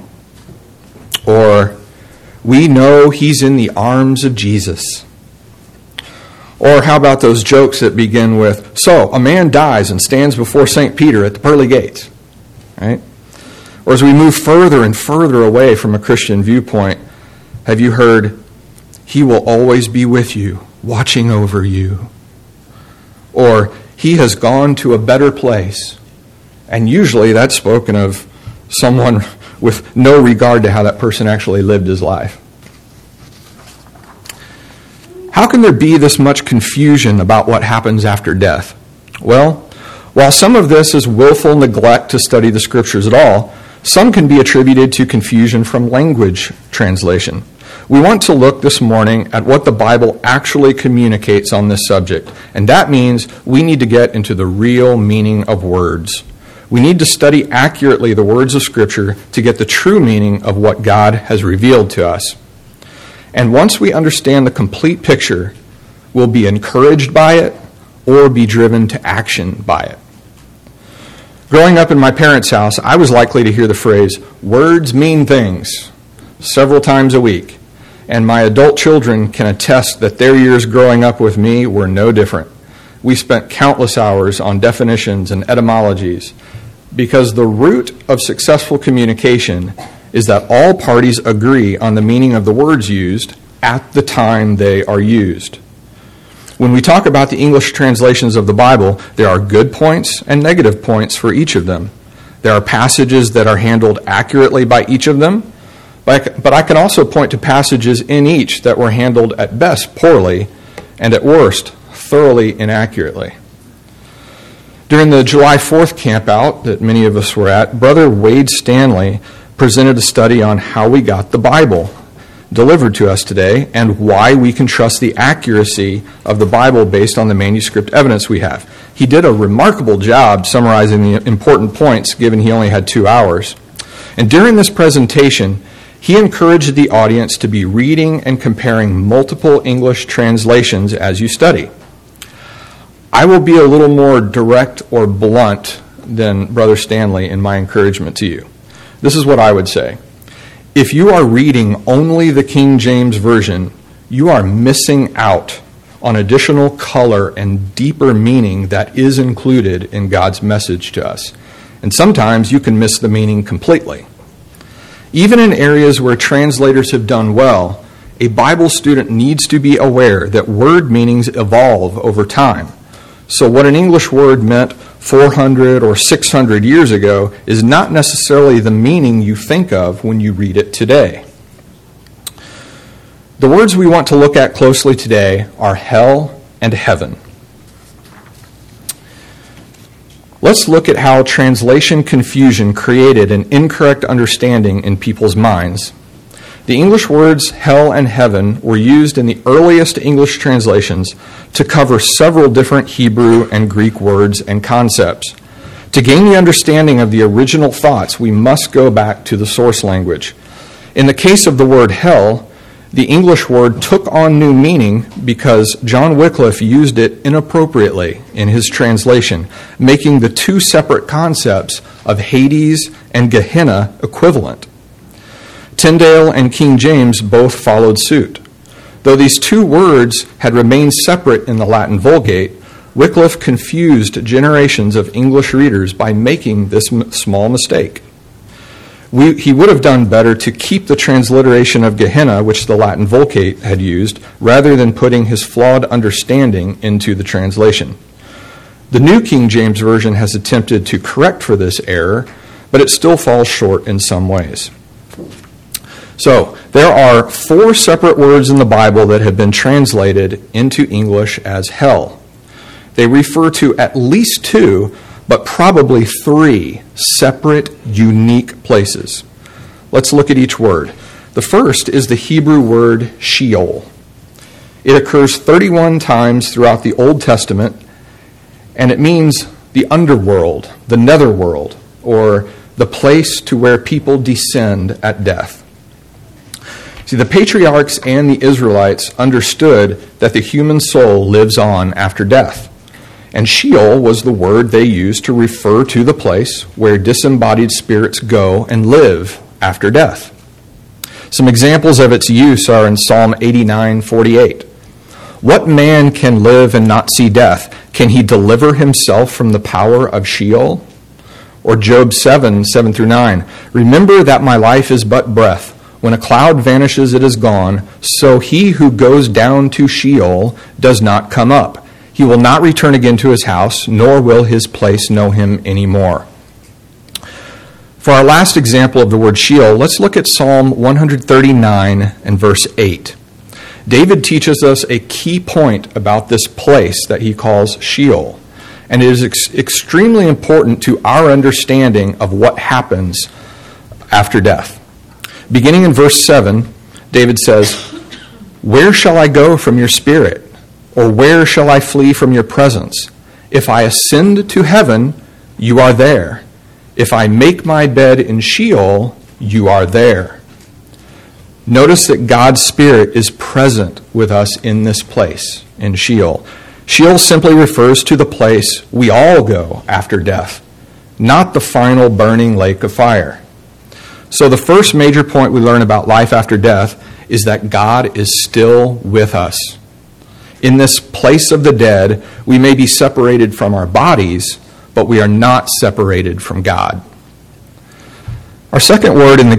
Or, we know he's in the arms of Jesus. Or how about those jokes that begin with, so a man dies and stands before St. Peter at the pearly gates, right? Or as we move further and further away from a Christian viewpoint, have you heard, he will always be with you, watching over you? Or, he has gone to a better place. And usually that's spoken of someone with no regard to how that person actually lived his life. How can there be this much confusion about what happens after death? Well, while some of this is willful neglect to study the Scriptures at all, some can be attributed to confusion from language translation. We want to look this morning at what the Bible actually communicates on this subject, and that means we need to get into the real meaning of words. We need to study accurately the words of Scripture to get the true meaning of what God has revealed to us. And once we understand the complete picture, we'll be encouraged by it or be driven to action by it. Growing up in my parents' house, I was likely to hear the phrase, words mean things, several times a week. And my adult children can attest that their years growing up with me were no different. We spent countless hours on definitions and etymologies because the root of successful communication is that all parties agree on the meaning of the words used at the time they are used. When we talk about the English translations of the Bible, there are good points and negative points for each of them. There are passages that are handled accurately by each of them, but I can also point to passages in each that were handled at best poorly and at worst thoroughly inaccurately. During the July 4th campout that many of us were at, Brother Wade Stanley presented a study on how we got the Bible delivered to us today and why we can trust the accuracy of the Bible based on the manuscript evidence we have. He did a remarkable job summarizing the important points, given he only had 2 hours. And during this presentation, he encouraged the audience to be reading and comparing multiple English translations as you study. I will be a little more direct or blunt than Brother Stanley in my encouragement to you. This is what I would say. If you are reading only the King James Version, you are missing out on additional color and deeper meaning that is included in God's message to us. And sometimes you can miss the meaning completely. Even in areas where translators have done well, a Bible student needs to be aware that word meanings evolve over time. So what an English word meant 400 or 600 years ago is not necessarily the meaning you think of when you read it today. The words we want to look at closely today are hell and heaven. Let's look at how translation confusion created an incorrect understanding in people's minds. The English words hell and heaven were used in the earliest English translations to cover several different Hebrew and Greek words and concepts. To gain the understanding of the original thoughts, we must go back to the source language. In the case of the word hell, the English word took on new meaning because John Wycliffe used it inappropriately in his translation, making the two separate concepts of Hades and Gehenna equivalent. Tyndale and King James both followed suit. Though these two words had remained separate in the Latin Vulgate, Wycliffe confused generations of English readers by making this small mistake. He would have done better to keep the transliteration of Gehenna, which the Latin Vulgate had used, rather than putting his flawed understanding into the translation. The New King James Version has attempted to correct for this error, but it still falls short in some ways. So, there are 4 separate words in the Bible that have been translated into English as hell. They refer to at least 2, but probably 3 separate, unique places. Let's look at each word. The first is the Hebrew word Sheol. It occurs 31 times throughout the Old Testament, and it means the underworld, the netherworld, or the place to where people descend at death. See, the patriarchs and the Israelites understood that the human soul lives on after death. And Sheol was the word they used to refer to the place where disembodied spirits go and live after death. Some examples of its use are in Psalm 89:48. What man can live and not see death? Can he deliver himself from the power of Sheol? Or Job 7:7-9. Remember that my life is but breath. When a cloud vanishes, it is gone. So he who goes down to Sheol does not come up. He will not return again to his house, nor will his place know him anymore. For our last example of the word Sheol, let's look at Psalm 139 and verse 8. David teaches us a key point about this place that he calls Sheol, and it is extremely important to our understanding of what happens after death. Beginning in verse 7, David says, "Where shall I go from your spirit? Or where shall I flee from your presence? If I ascend to heaven, you are there. If I make my bed in Sheol, you are there." Notice that God's Spirit is present with us in this place, in Sheol. Sheol simply refers to the place we all go after death, not the final burning lake of fire. So the first major point we learn about life after death is that God is still with us. In this place of the dead, we may be separated from our bodies, but we are not separated from God. Our second word is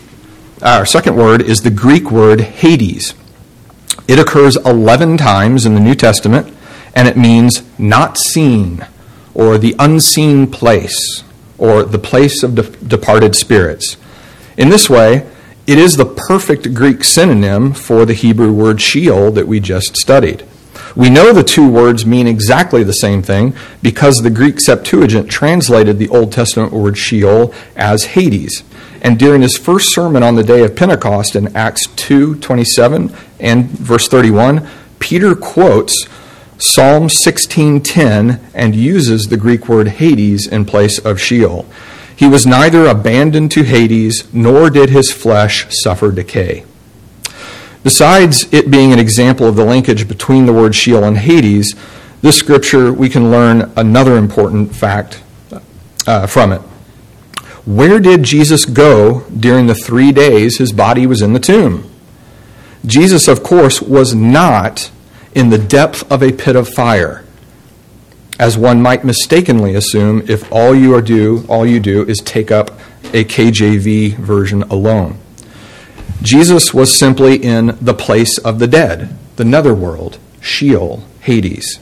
the Greek word Hades. It occurs 11 times in the New Testament, and it means not seen, or the unseen place, or the place of departed spirits. In this way, it is the perfect Greek synonym for the Hebrew word Sheol that we just studied. We know the two words mean exactly the same thing because the Greek Septuagint translated the Old Testament word Sheol as Hades. And during his first sermon on the day of Pentecost in Acts 2:27 and verse 31, Peter quotes Psalm 16:10 and uses the Greek word Hades in place of Sheol. He was neither abandoned to Hades, nor did his flesh suffer decay. Besides it being an example of the linkage between the word Sheol and Hades, this scripture, we can learn another important fact from it. Where did Jesus go during the 3 days his body was in the tomb? Jesus, of course, was not in the depth of a pit of fire, as one might mistakenly assume if all you do is take up a KJV version alone. Jesus was simply in the place of the dead, the netherworld, Sheol, Hades.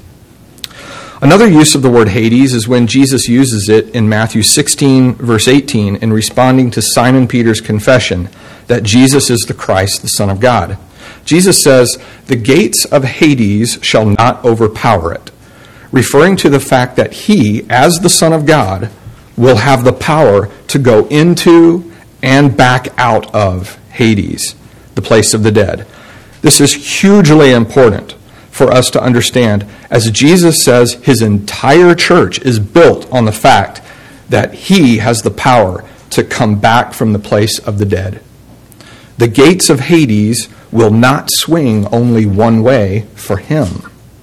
Another use of the word Hades is when Jesus uses it in Matthew 16, verse 18, in responding to Simon Peter's confession that Jesus is the Christ, the Son of God. Jesus says, "The gates of Hades shall not overpower it," referring to the fact that he, as the Son of God, will have the power to go into and back out of Hades, the place of the dead. This is hugely important for us to understand, as Jesus says his entire church is built on the fact that he has the power to come back from the place of the dead. The gates of Hades will not swing only one way for him.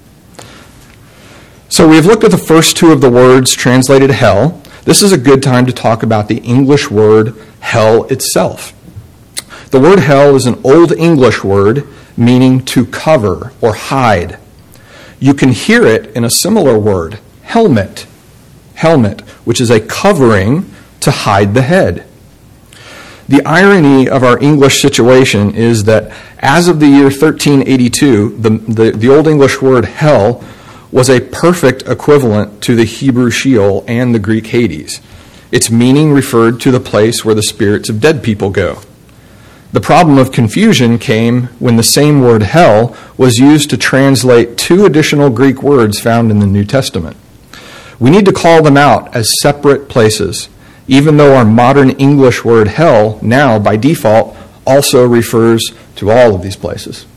So we've looked at the first two of the words translated hell. This is a good time to talk about the English word hell itself. The word hell is an Old English word meaning to cover or hide. You can hear it in a similar word, helmet, which is a covering to hide the head. The irony of our English situation is that as of the year 1382, the Old English word hell was a perfect equivalent to the Hebrew Sheol and the Greek Hades. Its meaning referred to the place where the spirits of dead people go. The problem of confusion came when the same word hell was used to translate two additional Greek words found in the New Testament. We need to call them out as separate places, even though our modern English word hell now, by default, also refers to all of these places.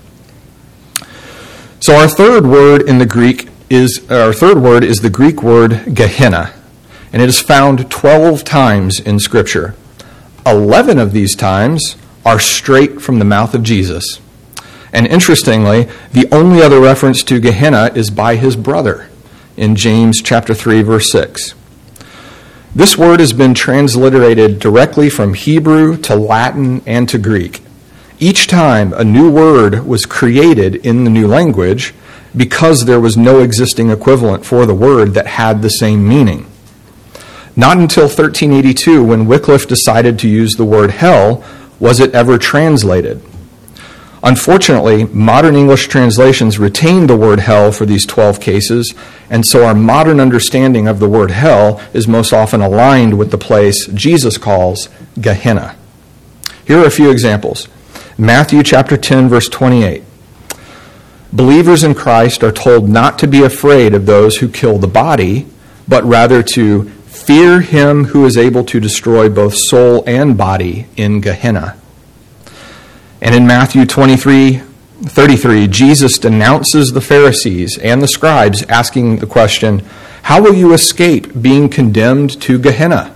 So our third word is the Greek word Gehenna, and it is found 12 times in Scripture. 11 of these times are straight from the mouth of Jesus. And interestingly, the only other reference to Gehenna is by his brother in James chapter 3, verse 6. This word has been transliterated directly from Hebrew to Latin and to Greek. Each time a new word was created in the new language because there was no existing equivalent for the word that had the same meaning. Not until 1382, when Wycliffe decided to use the word hell, was it ever translated. Unfortunately, modern English translations retain the word hell for these 12 cases, and so our modern understanding of the word hell is most often aligned with the place Jesus calls Gehenna. Here are a few examples. Matthew chapter 10, verse 28. Believers in Christ are told not to be afraid of those who kill the body, but rather to fear him who is able to destroy both soul and body in Gehenna. And in Matthew 23:33, Jesus denounces the Pharisees and the scribes, asking the question, "How will you escape being condemned to Gehenna?"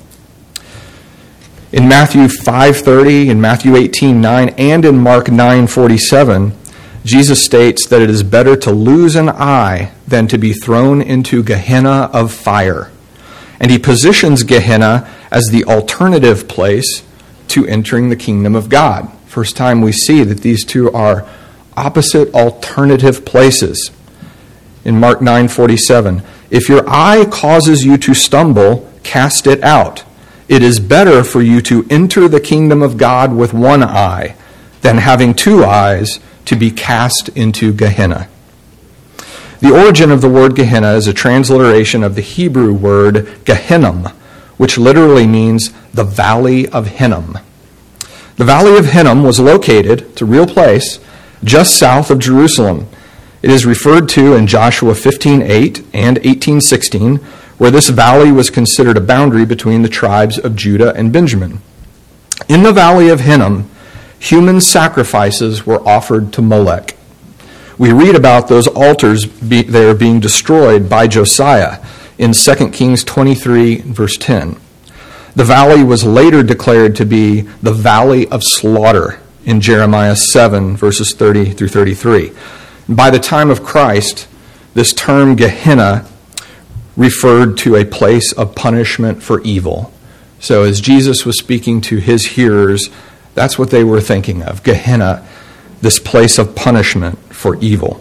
In Matthew 5:30, in Matthew 18:9, and in Mark 9:47, Jesus states that it is better to lose an eye than to be thrown into Gehenna of fire. And he positions Gehenna as the alternative place to entering the kingdom of God. First time we see that these two are opposite alternative places. In Mark 9:47, if your eye causes you to stumble, cast it out. It is better for you to enter the kingdom of God with one eye than having two eyes to be cast into Gehenna. The origin of the word Gehenna is a transliteration of the Hebrew word Gehinnom, which literally means the Valley of Hinnom. The Valley of Hinnom was located, it's a real place, just south of Jerusalem. It is referred to in Joshua 15:8 and 18:16, where this valley was considered a boundary between the tribes of Judah and Benjamin. In the Valley of Hinnom, human sacrifices were offered to Molech. We read about those altars there being destroyed by Josiah in 2 Kings 23, verse 10. The valley was later declared to be the Valley of Slaughter in Jeremiah 7, verses 30 through 33. By the time of Christ, this term Gehenna referred to a place of punishment for evil. So as Jesus was speaking to his hearers, that's what they were thinking of, Gehenna, this place of punishment for evil.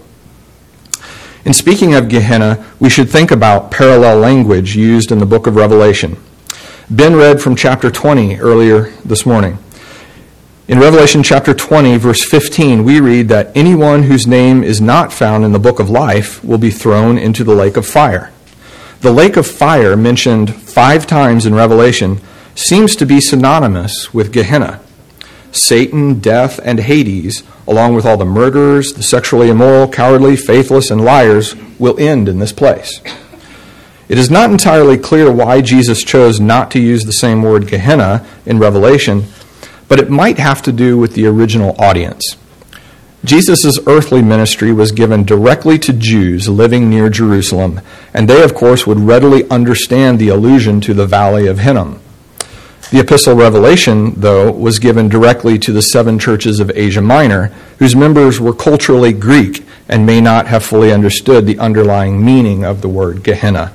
In speaking of Gehenna, we should think about parallel language used in the book of Revelation. Ben read from chapter 20 earlier this morning. In Revelation chapter 20, verse 15, we read that anyone whose name is not found in the book of life will be thrown into the lake of fire. The lake of fire, mentioned 5 times in Revelation, seems to be synonymous with Gehenna. Satan, death, and Hades, along with all the murderers, the sexually immoral, cowardly, faithless, and liars, will end in this place. It is not entirely clear why Jesus chose not to use the same word Gehenna in Revelation, but it might have to do with the original audience. Jesus' earthly ministry was given directly to Jews living near Jerusalem, and they, of course, would readily understand the allusion to the Valley of Hinnom. The epistle Revelation, though, was given directly to the 7 churches of Asia Minor, whose members were culturally Greek and may not have fully understood the underlying meaning of the word Gehenna.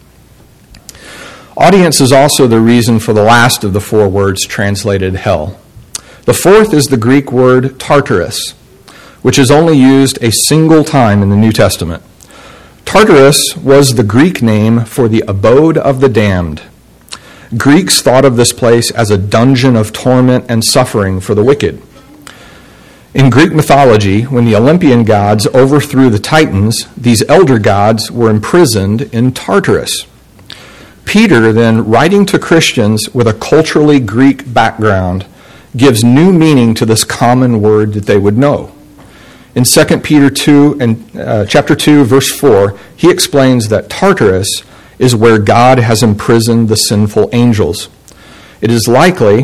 Audience is also the reason for the last of the 4 words translated hell. The 4th is the Greek word Tartarus, which is only used a single time in the New Testament. Tartarus was the Greek name for the abode of the damned. Greeks thought of this place as a dungeon of torment and suffering for the wicked. In Greek mythology, when the Olympian gods overthrew the Titans, these elder gods were imprisoned in Tartarus. Peter, then, writing to Christians with a culturally Greek background, gives new meaning to this common word that they would know. In 2 Peter 2 and chapter 2, verse 4, he explains that Tartarus is where God has imprisoned the sinful angels. It is likely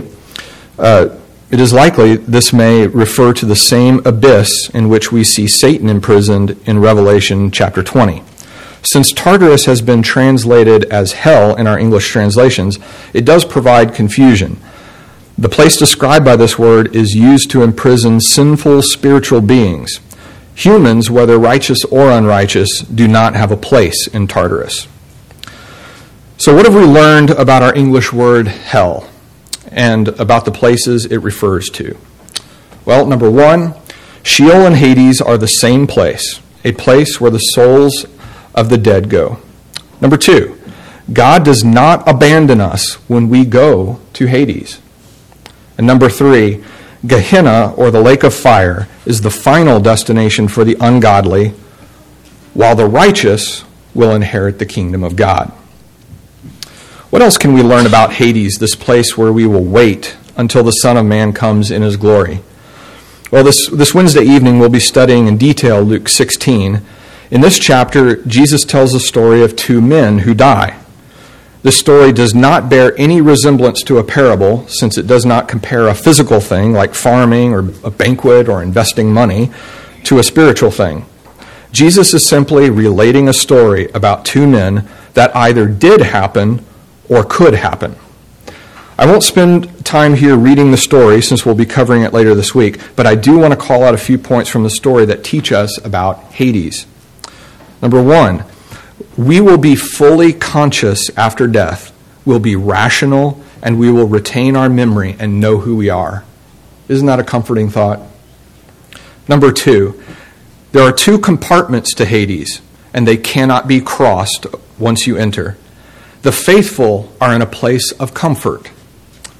this may refer to the same abyss in which we see Satan imprisoned in Revelation chapter 20. Since Tartarus has been translated as hell in our English translations, it does provide confusion. The place described by this word is used to imprison sinful spiritual beings. Humans, whether righteous or unrighteous, do not have a place in Tartarus. So what have we learned about our English word hell and about the places it refers to? Well, number 1, Sheol and Hades are the same place, a place where the souls of the dead go. Number 2, God does not abandon us when we go to Hades. And number 3, Gehenna, or the lake of fire, is the final destination for the ungodly, while the righteous will inherit the kingdom of God. What else can we learn about Hades, this place where we will wait until the Son of Man comes in his glory? Well, this Wednesday evening we'll be studying in detail Luke 16. In this chapter, Jesus tells the story of 2 men who die. This story does not bear any resemblance to a parable, since it does not compare a physical thing like farming or a banquet or investing money to a spiritual thing. Jesus is simply relating a story about 2 men that either did happen or could happen. I won't spend time here reading the story since we'll be covering it later this week, but I do want to call out a few points from the story that teach us about Hades. Number 1, we will be fully conscious after death. We'll be rational, and we will retain our memory and know who we are. Isn't that a comforting thought? Number 2, there are 2 compartments to Hades, and they cannot be crossed once you enter. The faithful are in a place of comfort.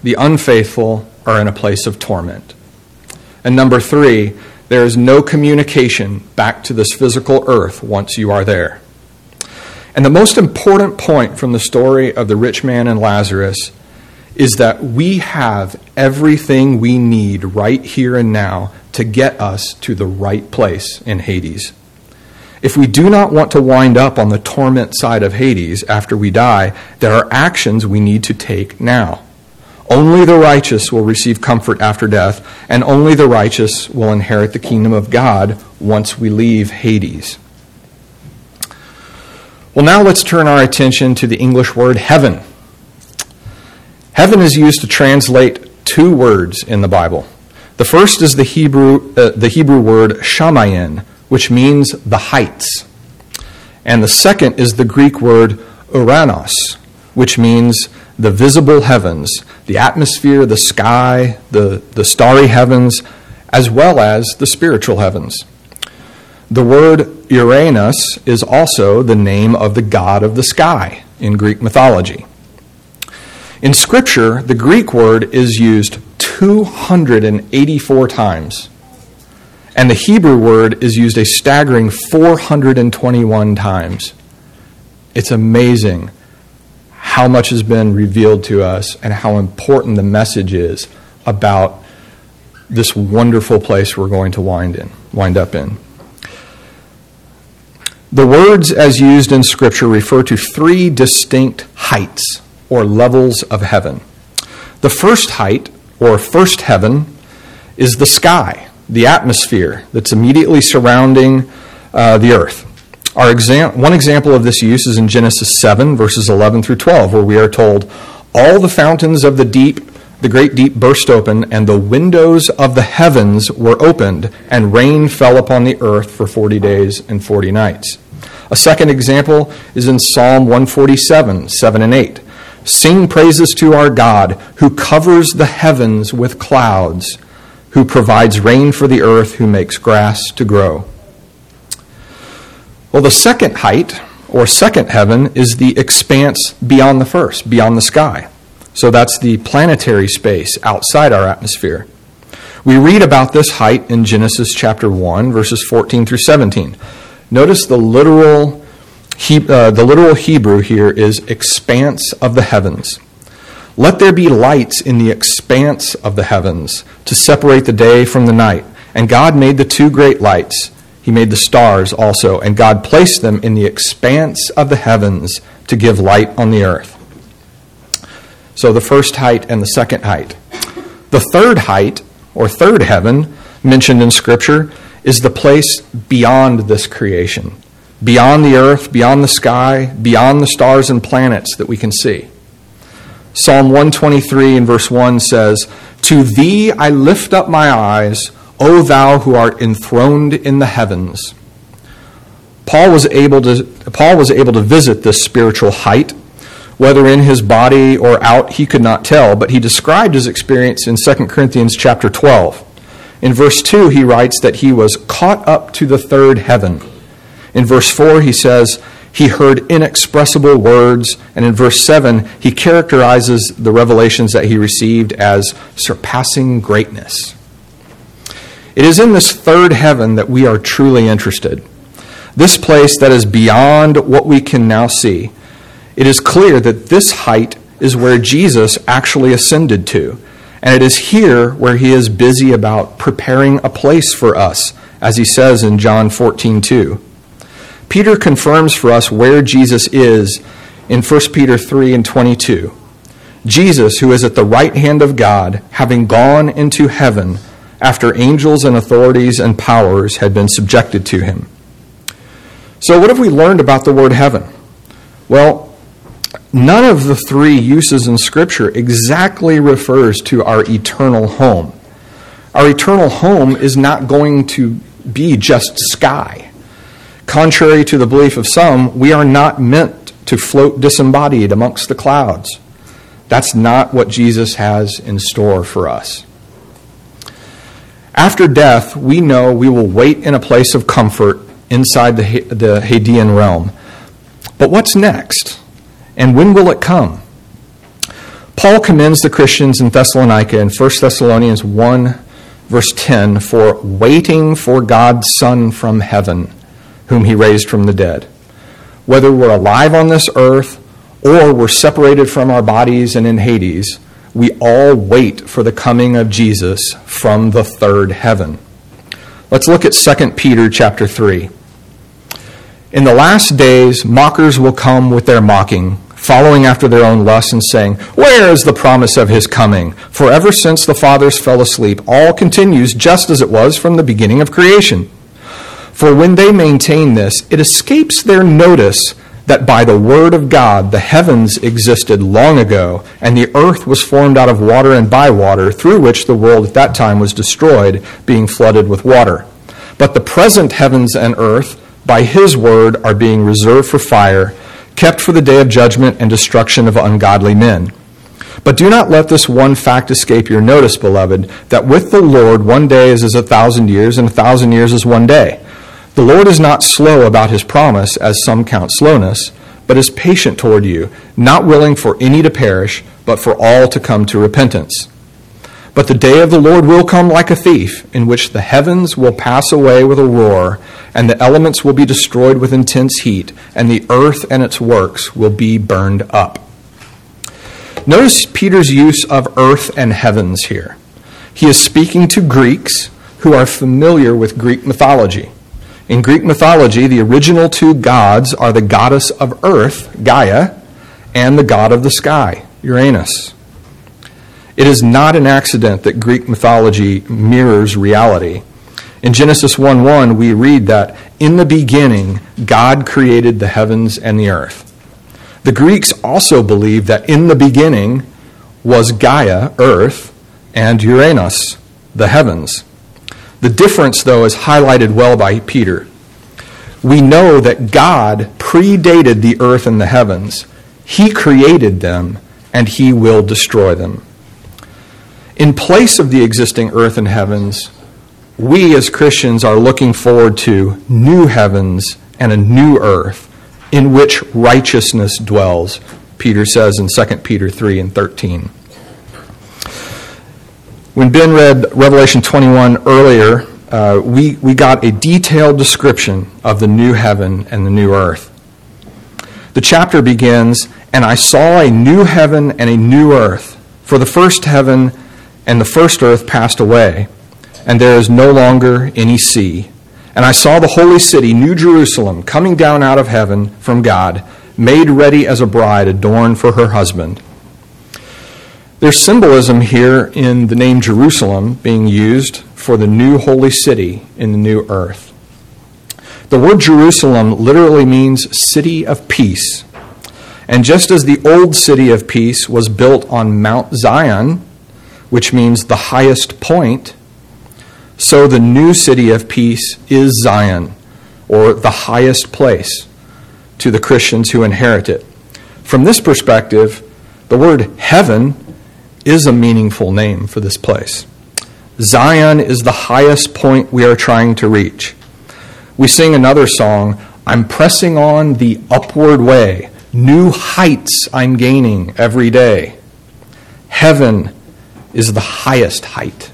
the unfaithful are in a place of torment. And number 3, there is no communication back to this physical earth once you are there. And the most important point from the story of the rich man and Lazarus is that we have everything we need right here and now to get us to the right place in Hades. If we do not want to wind up on the torment side of Hades after we die, there are actions we need to take now. Only the righteous will receive comfort after death, and only the righteous will inherit the kingdom of God once we leave Hades. Well, now let's turn our attention to the English word heaven. Heaven is used to translate 2 words in the Bible. The first is the Hebrew word shamayim, which means the heights. And the second is the Greek word uranos, which means the visible heavens, the atmosphere, the sky, the starry heavens, as well as the spiritual heavens. The word Uranus is also the name of the god of the sky in Greek mythology. In Scripture, the Greek word is used 284 times, and the Hebrew word is used a staggering 421 times. It's amazing how much has been revealed to us and how important the message is about this wonderful place we're going to wind up in. The words as used in Scripture refer to 3 distinct heights or levels of heaven. The first height, or first heaven, is the sky, the atmosphere that's immediately surrounding the earth. One example of this use is in Genesis 7, verses 11 through 12, where we are told, "All the fountains of the deep, the great deep burst open, and the windows of the heavens were opened, and rain fell upon the earth for 40 days and 40 nights. A second example is in Psalm 147, 7 and 8. "Sing praises to our God, who covers the heavens with clouds, who provides rain for the earth, who makes grass to grow." Well, the second height, or second heaven, is the expanse beyond the first, beyond the sky. So that's the planetary space outside our atmosphere. We read about this height in Genesis chapter 1, verses 14 through 17. Notice the literal Hebrew here is expanse of the heavens. "Let there be lights in the expanse of the heavens to separate the day from the night. And God made the 2 great lights. He made the stars also, and God placed them in the expanse of the heavens to give light on the earth." So the first height and the second height. The third height, or third heaven, mentioned in Scripture, is the place beyond this creation, beyond the earth, beyond the sky, beyond the stars and planets that we can see. Psalm 123 and verse 1 says, "To thee I lift up my eyes, O thou who art enthroned in the heavens." Paul was able to visit this spiritual height. Whether in his body or out, he could not tell, but he described his experience in 2 Corinthians chapter 12. In verse 2, he writes that he was caught up to the third heaven. In verse 4, he says, he heard inexpressible words. And in verse 7, he characterizes the revelations that he received as surpassing greatness. It is in this third heaven that we are truly interested. This place that is beyond what we can now see. It is clear that this height is where Jesus actually ascended to. And it is here where he is busy about preparing a place for us, as he says in John 14:2. Peter confirms for us where Jesus is in 1 Peter 3 and 22. Jesus, who is at the right hand of God, having gone into heaven after angels and authorities and powers had been subjected to him. So what have we learned about the word heaven? Well, none of the 3 uses in Scripture exactly refers to our eternal home. Our eternal home is not going to be just sky. Contrary to the belief of some, we are not meant to float disembodied amongst the clouds. That's not what Jesus has in store for us. After death, we know we will wait in a place of comfort inside the Hadean realm. But what's next? And when will it come? Paul commends the Christians in Thessalonica in 1 Thessalonians 1, verse 10, for waiting for God's Son from heaven, whom he raised from the dead. Whether we're alive on this earth or we're separated from our bodies and in Hades, we all wait for the coming of Jesus from the third heaven. Let's look at 2 Peter chapter 3. In the last days, mockers will come with their mocking, following after their own lusts and saying, "Where is the promise of his coming? For ever since the fathers fell asleep, all continues just as it was from the beginning of creation." For when they maintain this, it escapes their notice that by the word of God the heavens existed long ago, and the earth was formed out of water and by water, through which the world at that time was destroyed, being flooded with water. But the present heavens and earth, by his word, are being reserved for fire, kept for the day of judgment and destruction of ungodly men. But do not let this one fact escape your notice, beloved, that with the Lord 1 day is as 1,000 years, and 1,000 years is 1 day. The Lord is not slow about his promise, as some count slowness, but is patient toward you, not willing for any to perish, but for all to come to repentance. But the day of the Lord will come like a thief, in which the heavens will pass away with a roar, and the elements will be destroyed with intense heat, and the earth and its works will be burned up. Notice Peter's use of earth and heavens here. He is speaking to Greeks who are familiar with Greek mythology. In Greek mythology, the original two gods are the goddess of earth, Gaia, and the god of the sky, Uranus. It is not an accident that Greek mythology mirrors reality. In Genesis 1:1, we read that, "In the beginning, God created the heavens and the earth." The Greeks also believed that in the beginning was Gaia, earth, and Uranus, the heavens. The difference, though, is highlighted well by Peter. We know that God predated the earth and the heavens. He created them, and he will destroy them. In place of the existing earth and heavens, we as Christians are looking forward to new heavens and a new earth in which righteousness dwells, Peter says in 2 Peter 3 and 13. When Ben read Revelation 21 earlier, we got a detailed description of the new heaven and the new earth. The chapter begins, "And I saw a new heaven and a new earth, for the first heaven and the first earth passed away, and there is no longer any sea. And I saw the holy city, New Jerusalem, coming down out of heaven from God, made ready as a bride adorned for her husband." There's symbolism here in the name Jerusalem being used for the new holy city in the new earth. The word Jerusalem literally means city of peace. And just as the old city of peace was built on Mount Zion, which means the highest point, so the new city of peace is Zion, or the highest place to the Christians who inherit it. From this perspective, the word heaven is a meaningful name for this place. Zion is the highest point we are trying to reach. We sing another song, "I'm pressing on the upward way. New heights I'm gaining every day." Heaven is the highest height.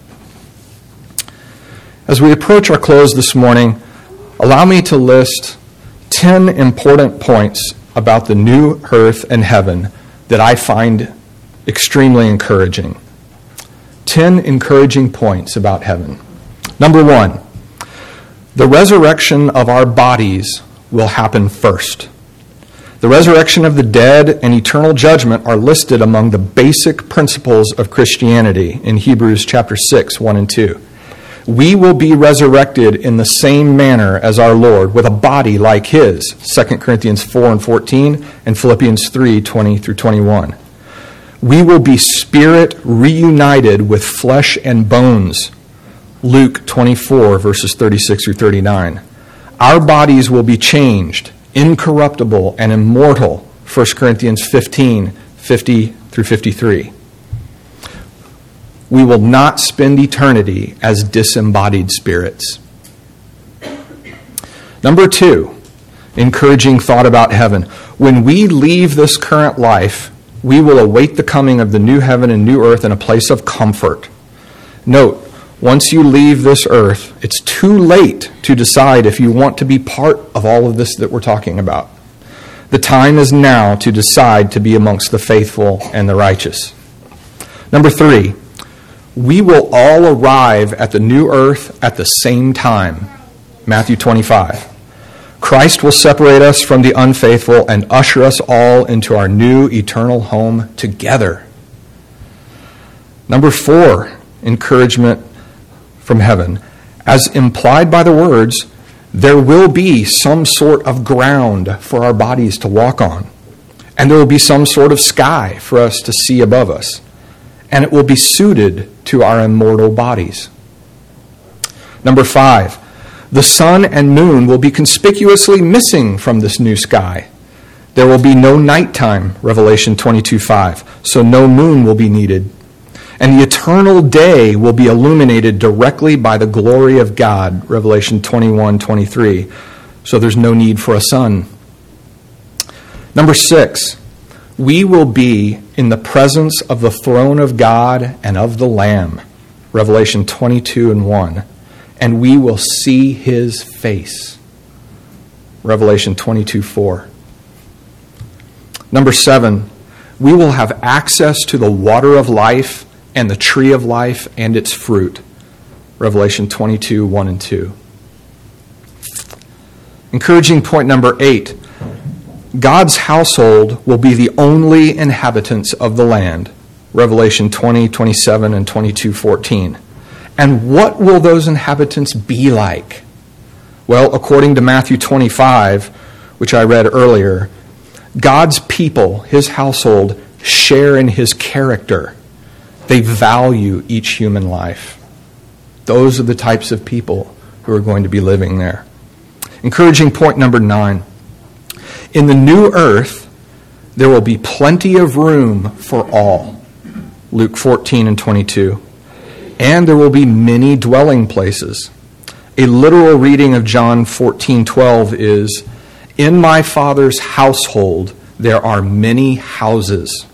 As we approach our close this morning, allow me to list 10 important points about the new earth and heaven that I find extremely encouraging. 10 encouraging points about heaven. Number 1, the resurrection of our bodies will happen first. The resurrection of the dead and eternal judgment are listed among the basic principles of Christianity in Hebrews chapter 6, 1 and 2. We will be resurrected in the same manner as our Lord, with a body like his, 2 Corinthians 4 and 14 and Philippians 3, 20 through 21. We will be spirit reunited with flesh and bones, Luke 24, verses 36 through 39. Our bodies will be changed, incorruptible and immortal, 1 Corinthians 15, 50 through 53. We will not spend eternity as disembodied spirits. Number 2, encouraging thought about heaven. When we leave this current life, we will await the coming of the new heaven and new earth in a place of comfort. Note, once you leave this earth, it's too late to decide if you want to be part of all of this that we're talking about. The time is now to decide to be amongst the faithful and the righteous. Number 3, we will all arrive at the new earth at the same time. Matthew 25. Christ will separate us from the unfaithful and usher us all into our new eternal home together. Number 4, encouragement from heaven. As implied by the words, there will be some sort of ground for our bodies to walk on. And there will be some sort of sky for us to see above us. And it will be suited to our immortal bodies. Number 5, the sun and moon will be conspicuously missing from this new sky. There will be no nighttime, Revelation 22:5, so no moon will be needed. And the eternal day will be illuminated directly by the glory of God, Revelation 21:23, so there's no need for a sun. Number 6, we will be in the presence of the throne of God and of the Lamb, Revelation 22:1, and we will see his face, Revelation 22:4. Number 7, we will have access to the water of life and the tree of life and its fruit, Revelation 22:1 and 2. Encouraging point number 8, God's household will be the only inhabitants of the land, Revelation 20:27 and 22:14. And what will those inhabitants be like? Well, according to Matthew 25, which I read earlier, God's people, his household, share in his character. They value each human life. Those are the types of people who are going to be living there. Encouraging point number 9. In the new earth, there will be plenty of room for all. Luke 14 and 22. And there will be many dwelling places. A literal reading of John 14:12 is, in my Father's household there are many houses.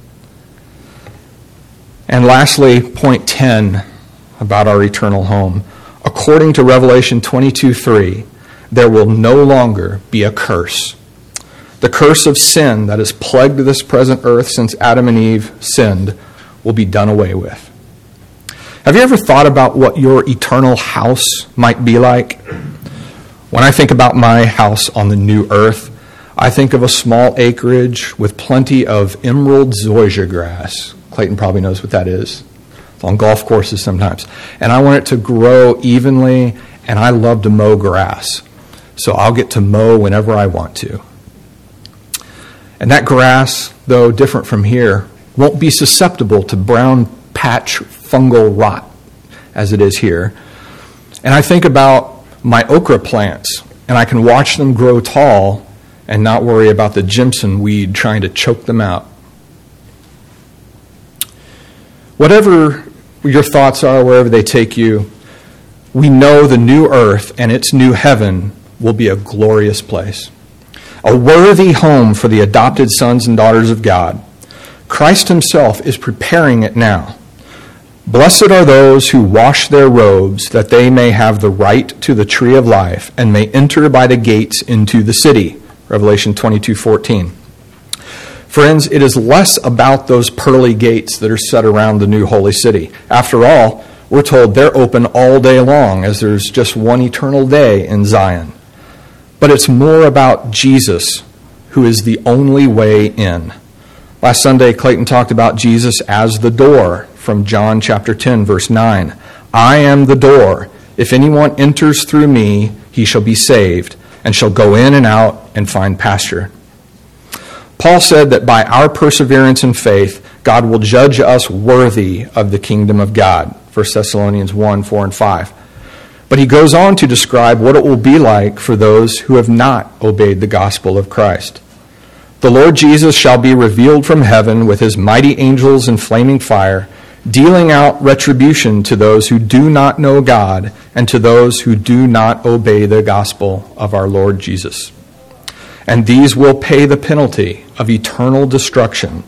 And lastly, point 10 about our eternal home. According to Revelation 22:3, there will no longer be a curse. The curse of sin that has plagued this present earth since Adam and Eve sinned will be done away with. Have you ever thought about what your eternal house might be like? When I think about my house on the new earth, I think of a small acreage with plenty of emerald zoysia grass. Clayton probably knows what that is. It's on golf courses sometimes. And I want it to grow evenly, and I love to mow grass. So I'll get to mow whenever I want to. And that grass, though different from here, won't be susceptible to brown patch fungal rot as it is here. And I think about my okra plants, and I can watch them grow tall and not worry about the Jimson weed trying to choke them out. Whatever your thoughts are, wherever they take you, we know the new earth and its new heaven will be a glorious place. A worthy home for the adopted sons and daughters of God. Christ himself is preparing it now. Blessed are those who wash their robes, that they may have the right to the tree of life and may enter by the gates into the city. Revelation 22:14. Friends, it is less about those pearly gates that are set around the new holy city. After all, we're told they're open all day long, as there's just one eternal day in Zion. But it's more about Jesus, who is the only way in. Last Sunday, Clayton talked about Jesus as the door from John chapter 10, verse 9. I am the door. If anyone enters through me, he shall be saved, and shall go in and out and find pasture. Paul said that by our perseverance and faith, God will judge us worthy of the kingdom of God. 1 Thessalonians 1, 4, and 5. But he goes on to describe what it will be like for those who have not obeyed the gospel of Christ. The Lord Jesus shall be revealed from heaven with his mighty angels in flaming fire, dealing out retribution to those who do not know God and to those who do not obey the gospel of our Lord Jesus. And these will pay the penalty of eternal destruction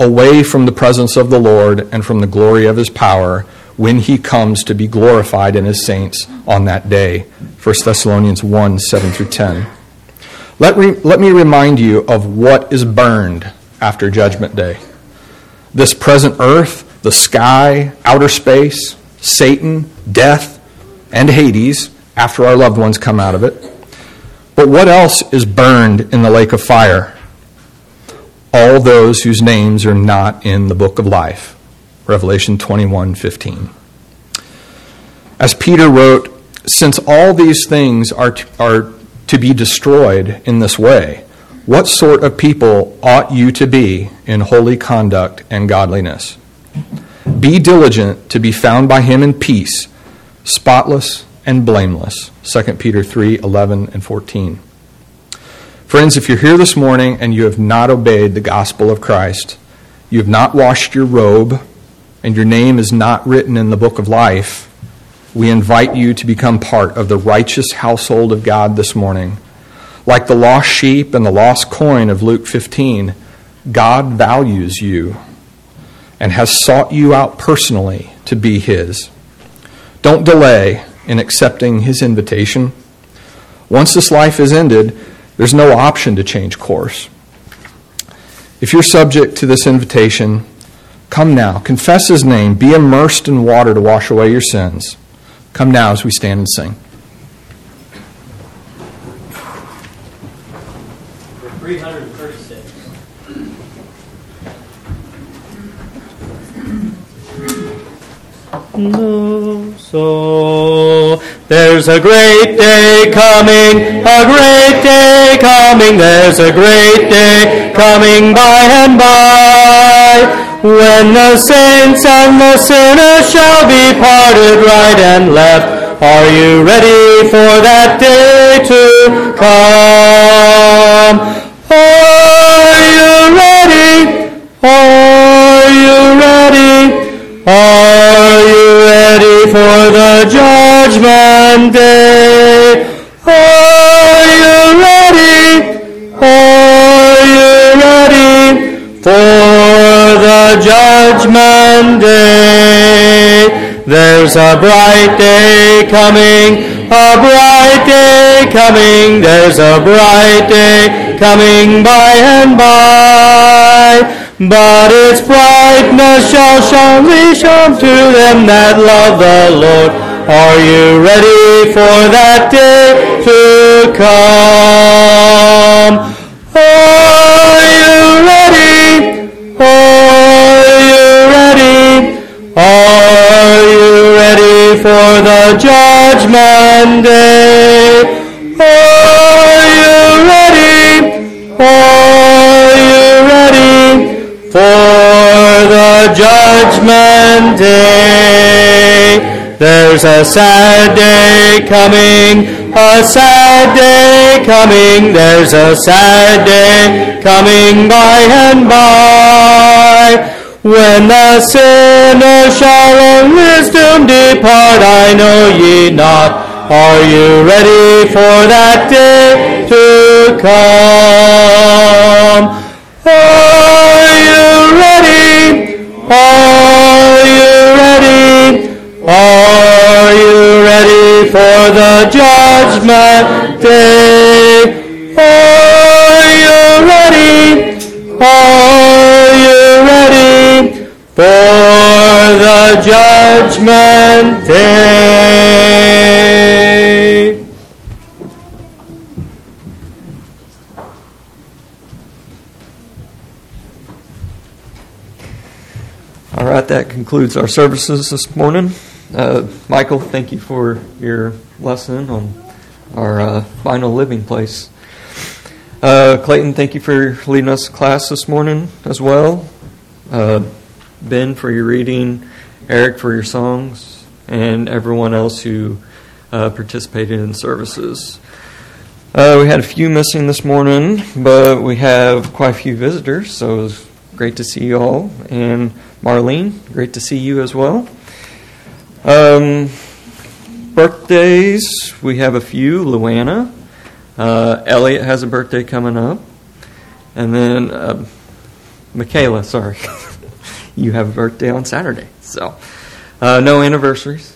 away from the presence of the Lord and from the glory of his power when he comes to be glorified in his saints on that day. 1 Thessalonians 1, 7 through 10. Let me remind you of what is burned after Judgment Day. This present earth, the sky, outer space, Satan, death, and Hades, after our loved ones come out of it. But what else is burned in the lake of fire? All those whose names are not in the book of life. Revelation 21:15. As Peter wrote, since all these things are to be destroyed in this way, what sort of people ought you to be in holy conduct and godliness? Be diligent to be found by him in peace, spotless and blameless. 2 Peter 3:11 and 14. Friends, if you're here this morning and you have not obeyed the gospel of Christ, you have not washed your robe, and your name is not written in the book of life, we invite you to become part of the righteous household of God this morning. Like the lost sheep and the lost coin of Luke 15, God values you and has sought you out personally to be his. Don't delay in accepting his invitation. Once this life is ended, there's no option to change course. If you're subject to this invitation, come now, confess his name, be immersed in water to wash away your sins. Come now as we stand and sing. For 336. So there's a great day coming, a great day coming, there's a great day coming by and by, when the saints and the sinners shall be parted right and left. Are you ready for that day to come? Are you ready? Are you ready? Are you ready for the judgment day? Are you ready? Are you ready for the judgment day? There's a bright day coming, a bright day coming, there's a bright day coming by and by. But its brightness shall surely shine to them that love the Lord. Are you ready for that day to come? Are you ready? Are you ready? Are you ready for the judgment day? Are you ready? Are you ready for the judgment day? There's a sad day coming, a sad day coming, there's a sad day coming by and by, when the sinner shall on wisdom depart. I know ye not. Are you ready for that day to come? Are you ready? Are you ready? Are you ready for the judgment day? Are you ready? Are you ready for the judgment day? All right, that concludes our services this morning. Michael, thank you for your lesson on our final living place. Clayton, thank you for leading us to class this morning as well. Ben, for your reading. Eric, for your songs. And everyone else who participated in services. We had a few missing this morning, but we have quite a few visitors, so it was great to see you all. And Marlene, great to see you as well. Birthdays, we have a few. Luana. Elliot has a birthday coming up. And then Michaela, sorry. You have a birthday on Saturday. So, no anniversaries.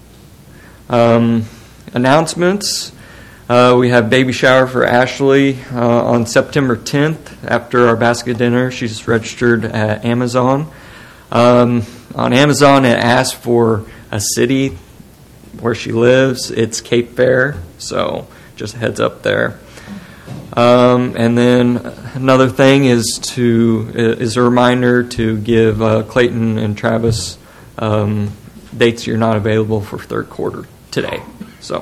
Announcements. We have baby shower for Ashley on September 10th after our basket dinner. She's registered at Amazon. On Amazon, it asks for a city where she lives. It's Cape Fear, so just a heads up there. And then another thing is a reminder to give Clayton and Travis dates you're not available for third quarter today. So,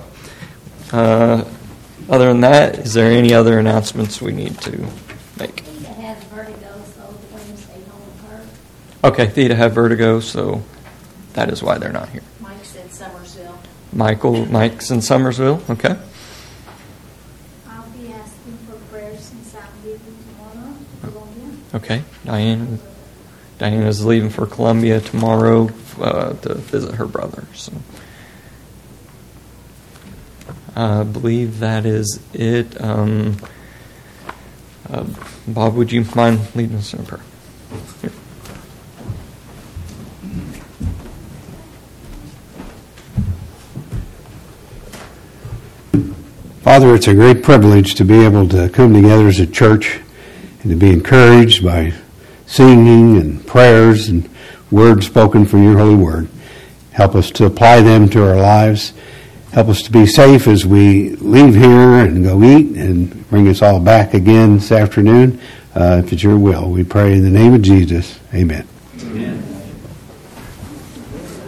other than that, is there any other announcements we need to make? Theta has vertigo, so the women stay home with her. Okay, Theta have vertigo, so that is why they're not here. Mike said Summersville. Mike's in Summersville, okay. I'll be asking for prayers in South Haven tomorrow, Columbia. Okay, Diana's leaving for Columbia tomorrow to visit her brother. So, I believe that is it. Bob, would you mind leading us in a prayer? Here. Father, it's a great privilege to be able to come together as a church and to be encouraged by singing and prayers and words spoken from your holy word. Help us to apply them to our lives. Help us to be safe as we leave here and go eat and bring us all back again this afternoon. If it's your will, we pray in the name of Jesus. Amen.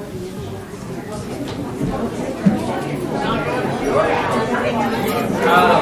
Amen.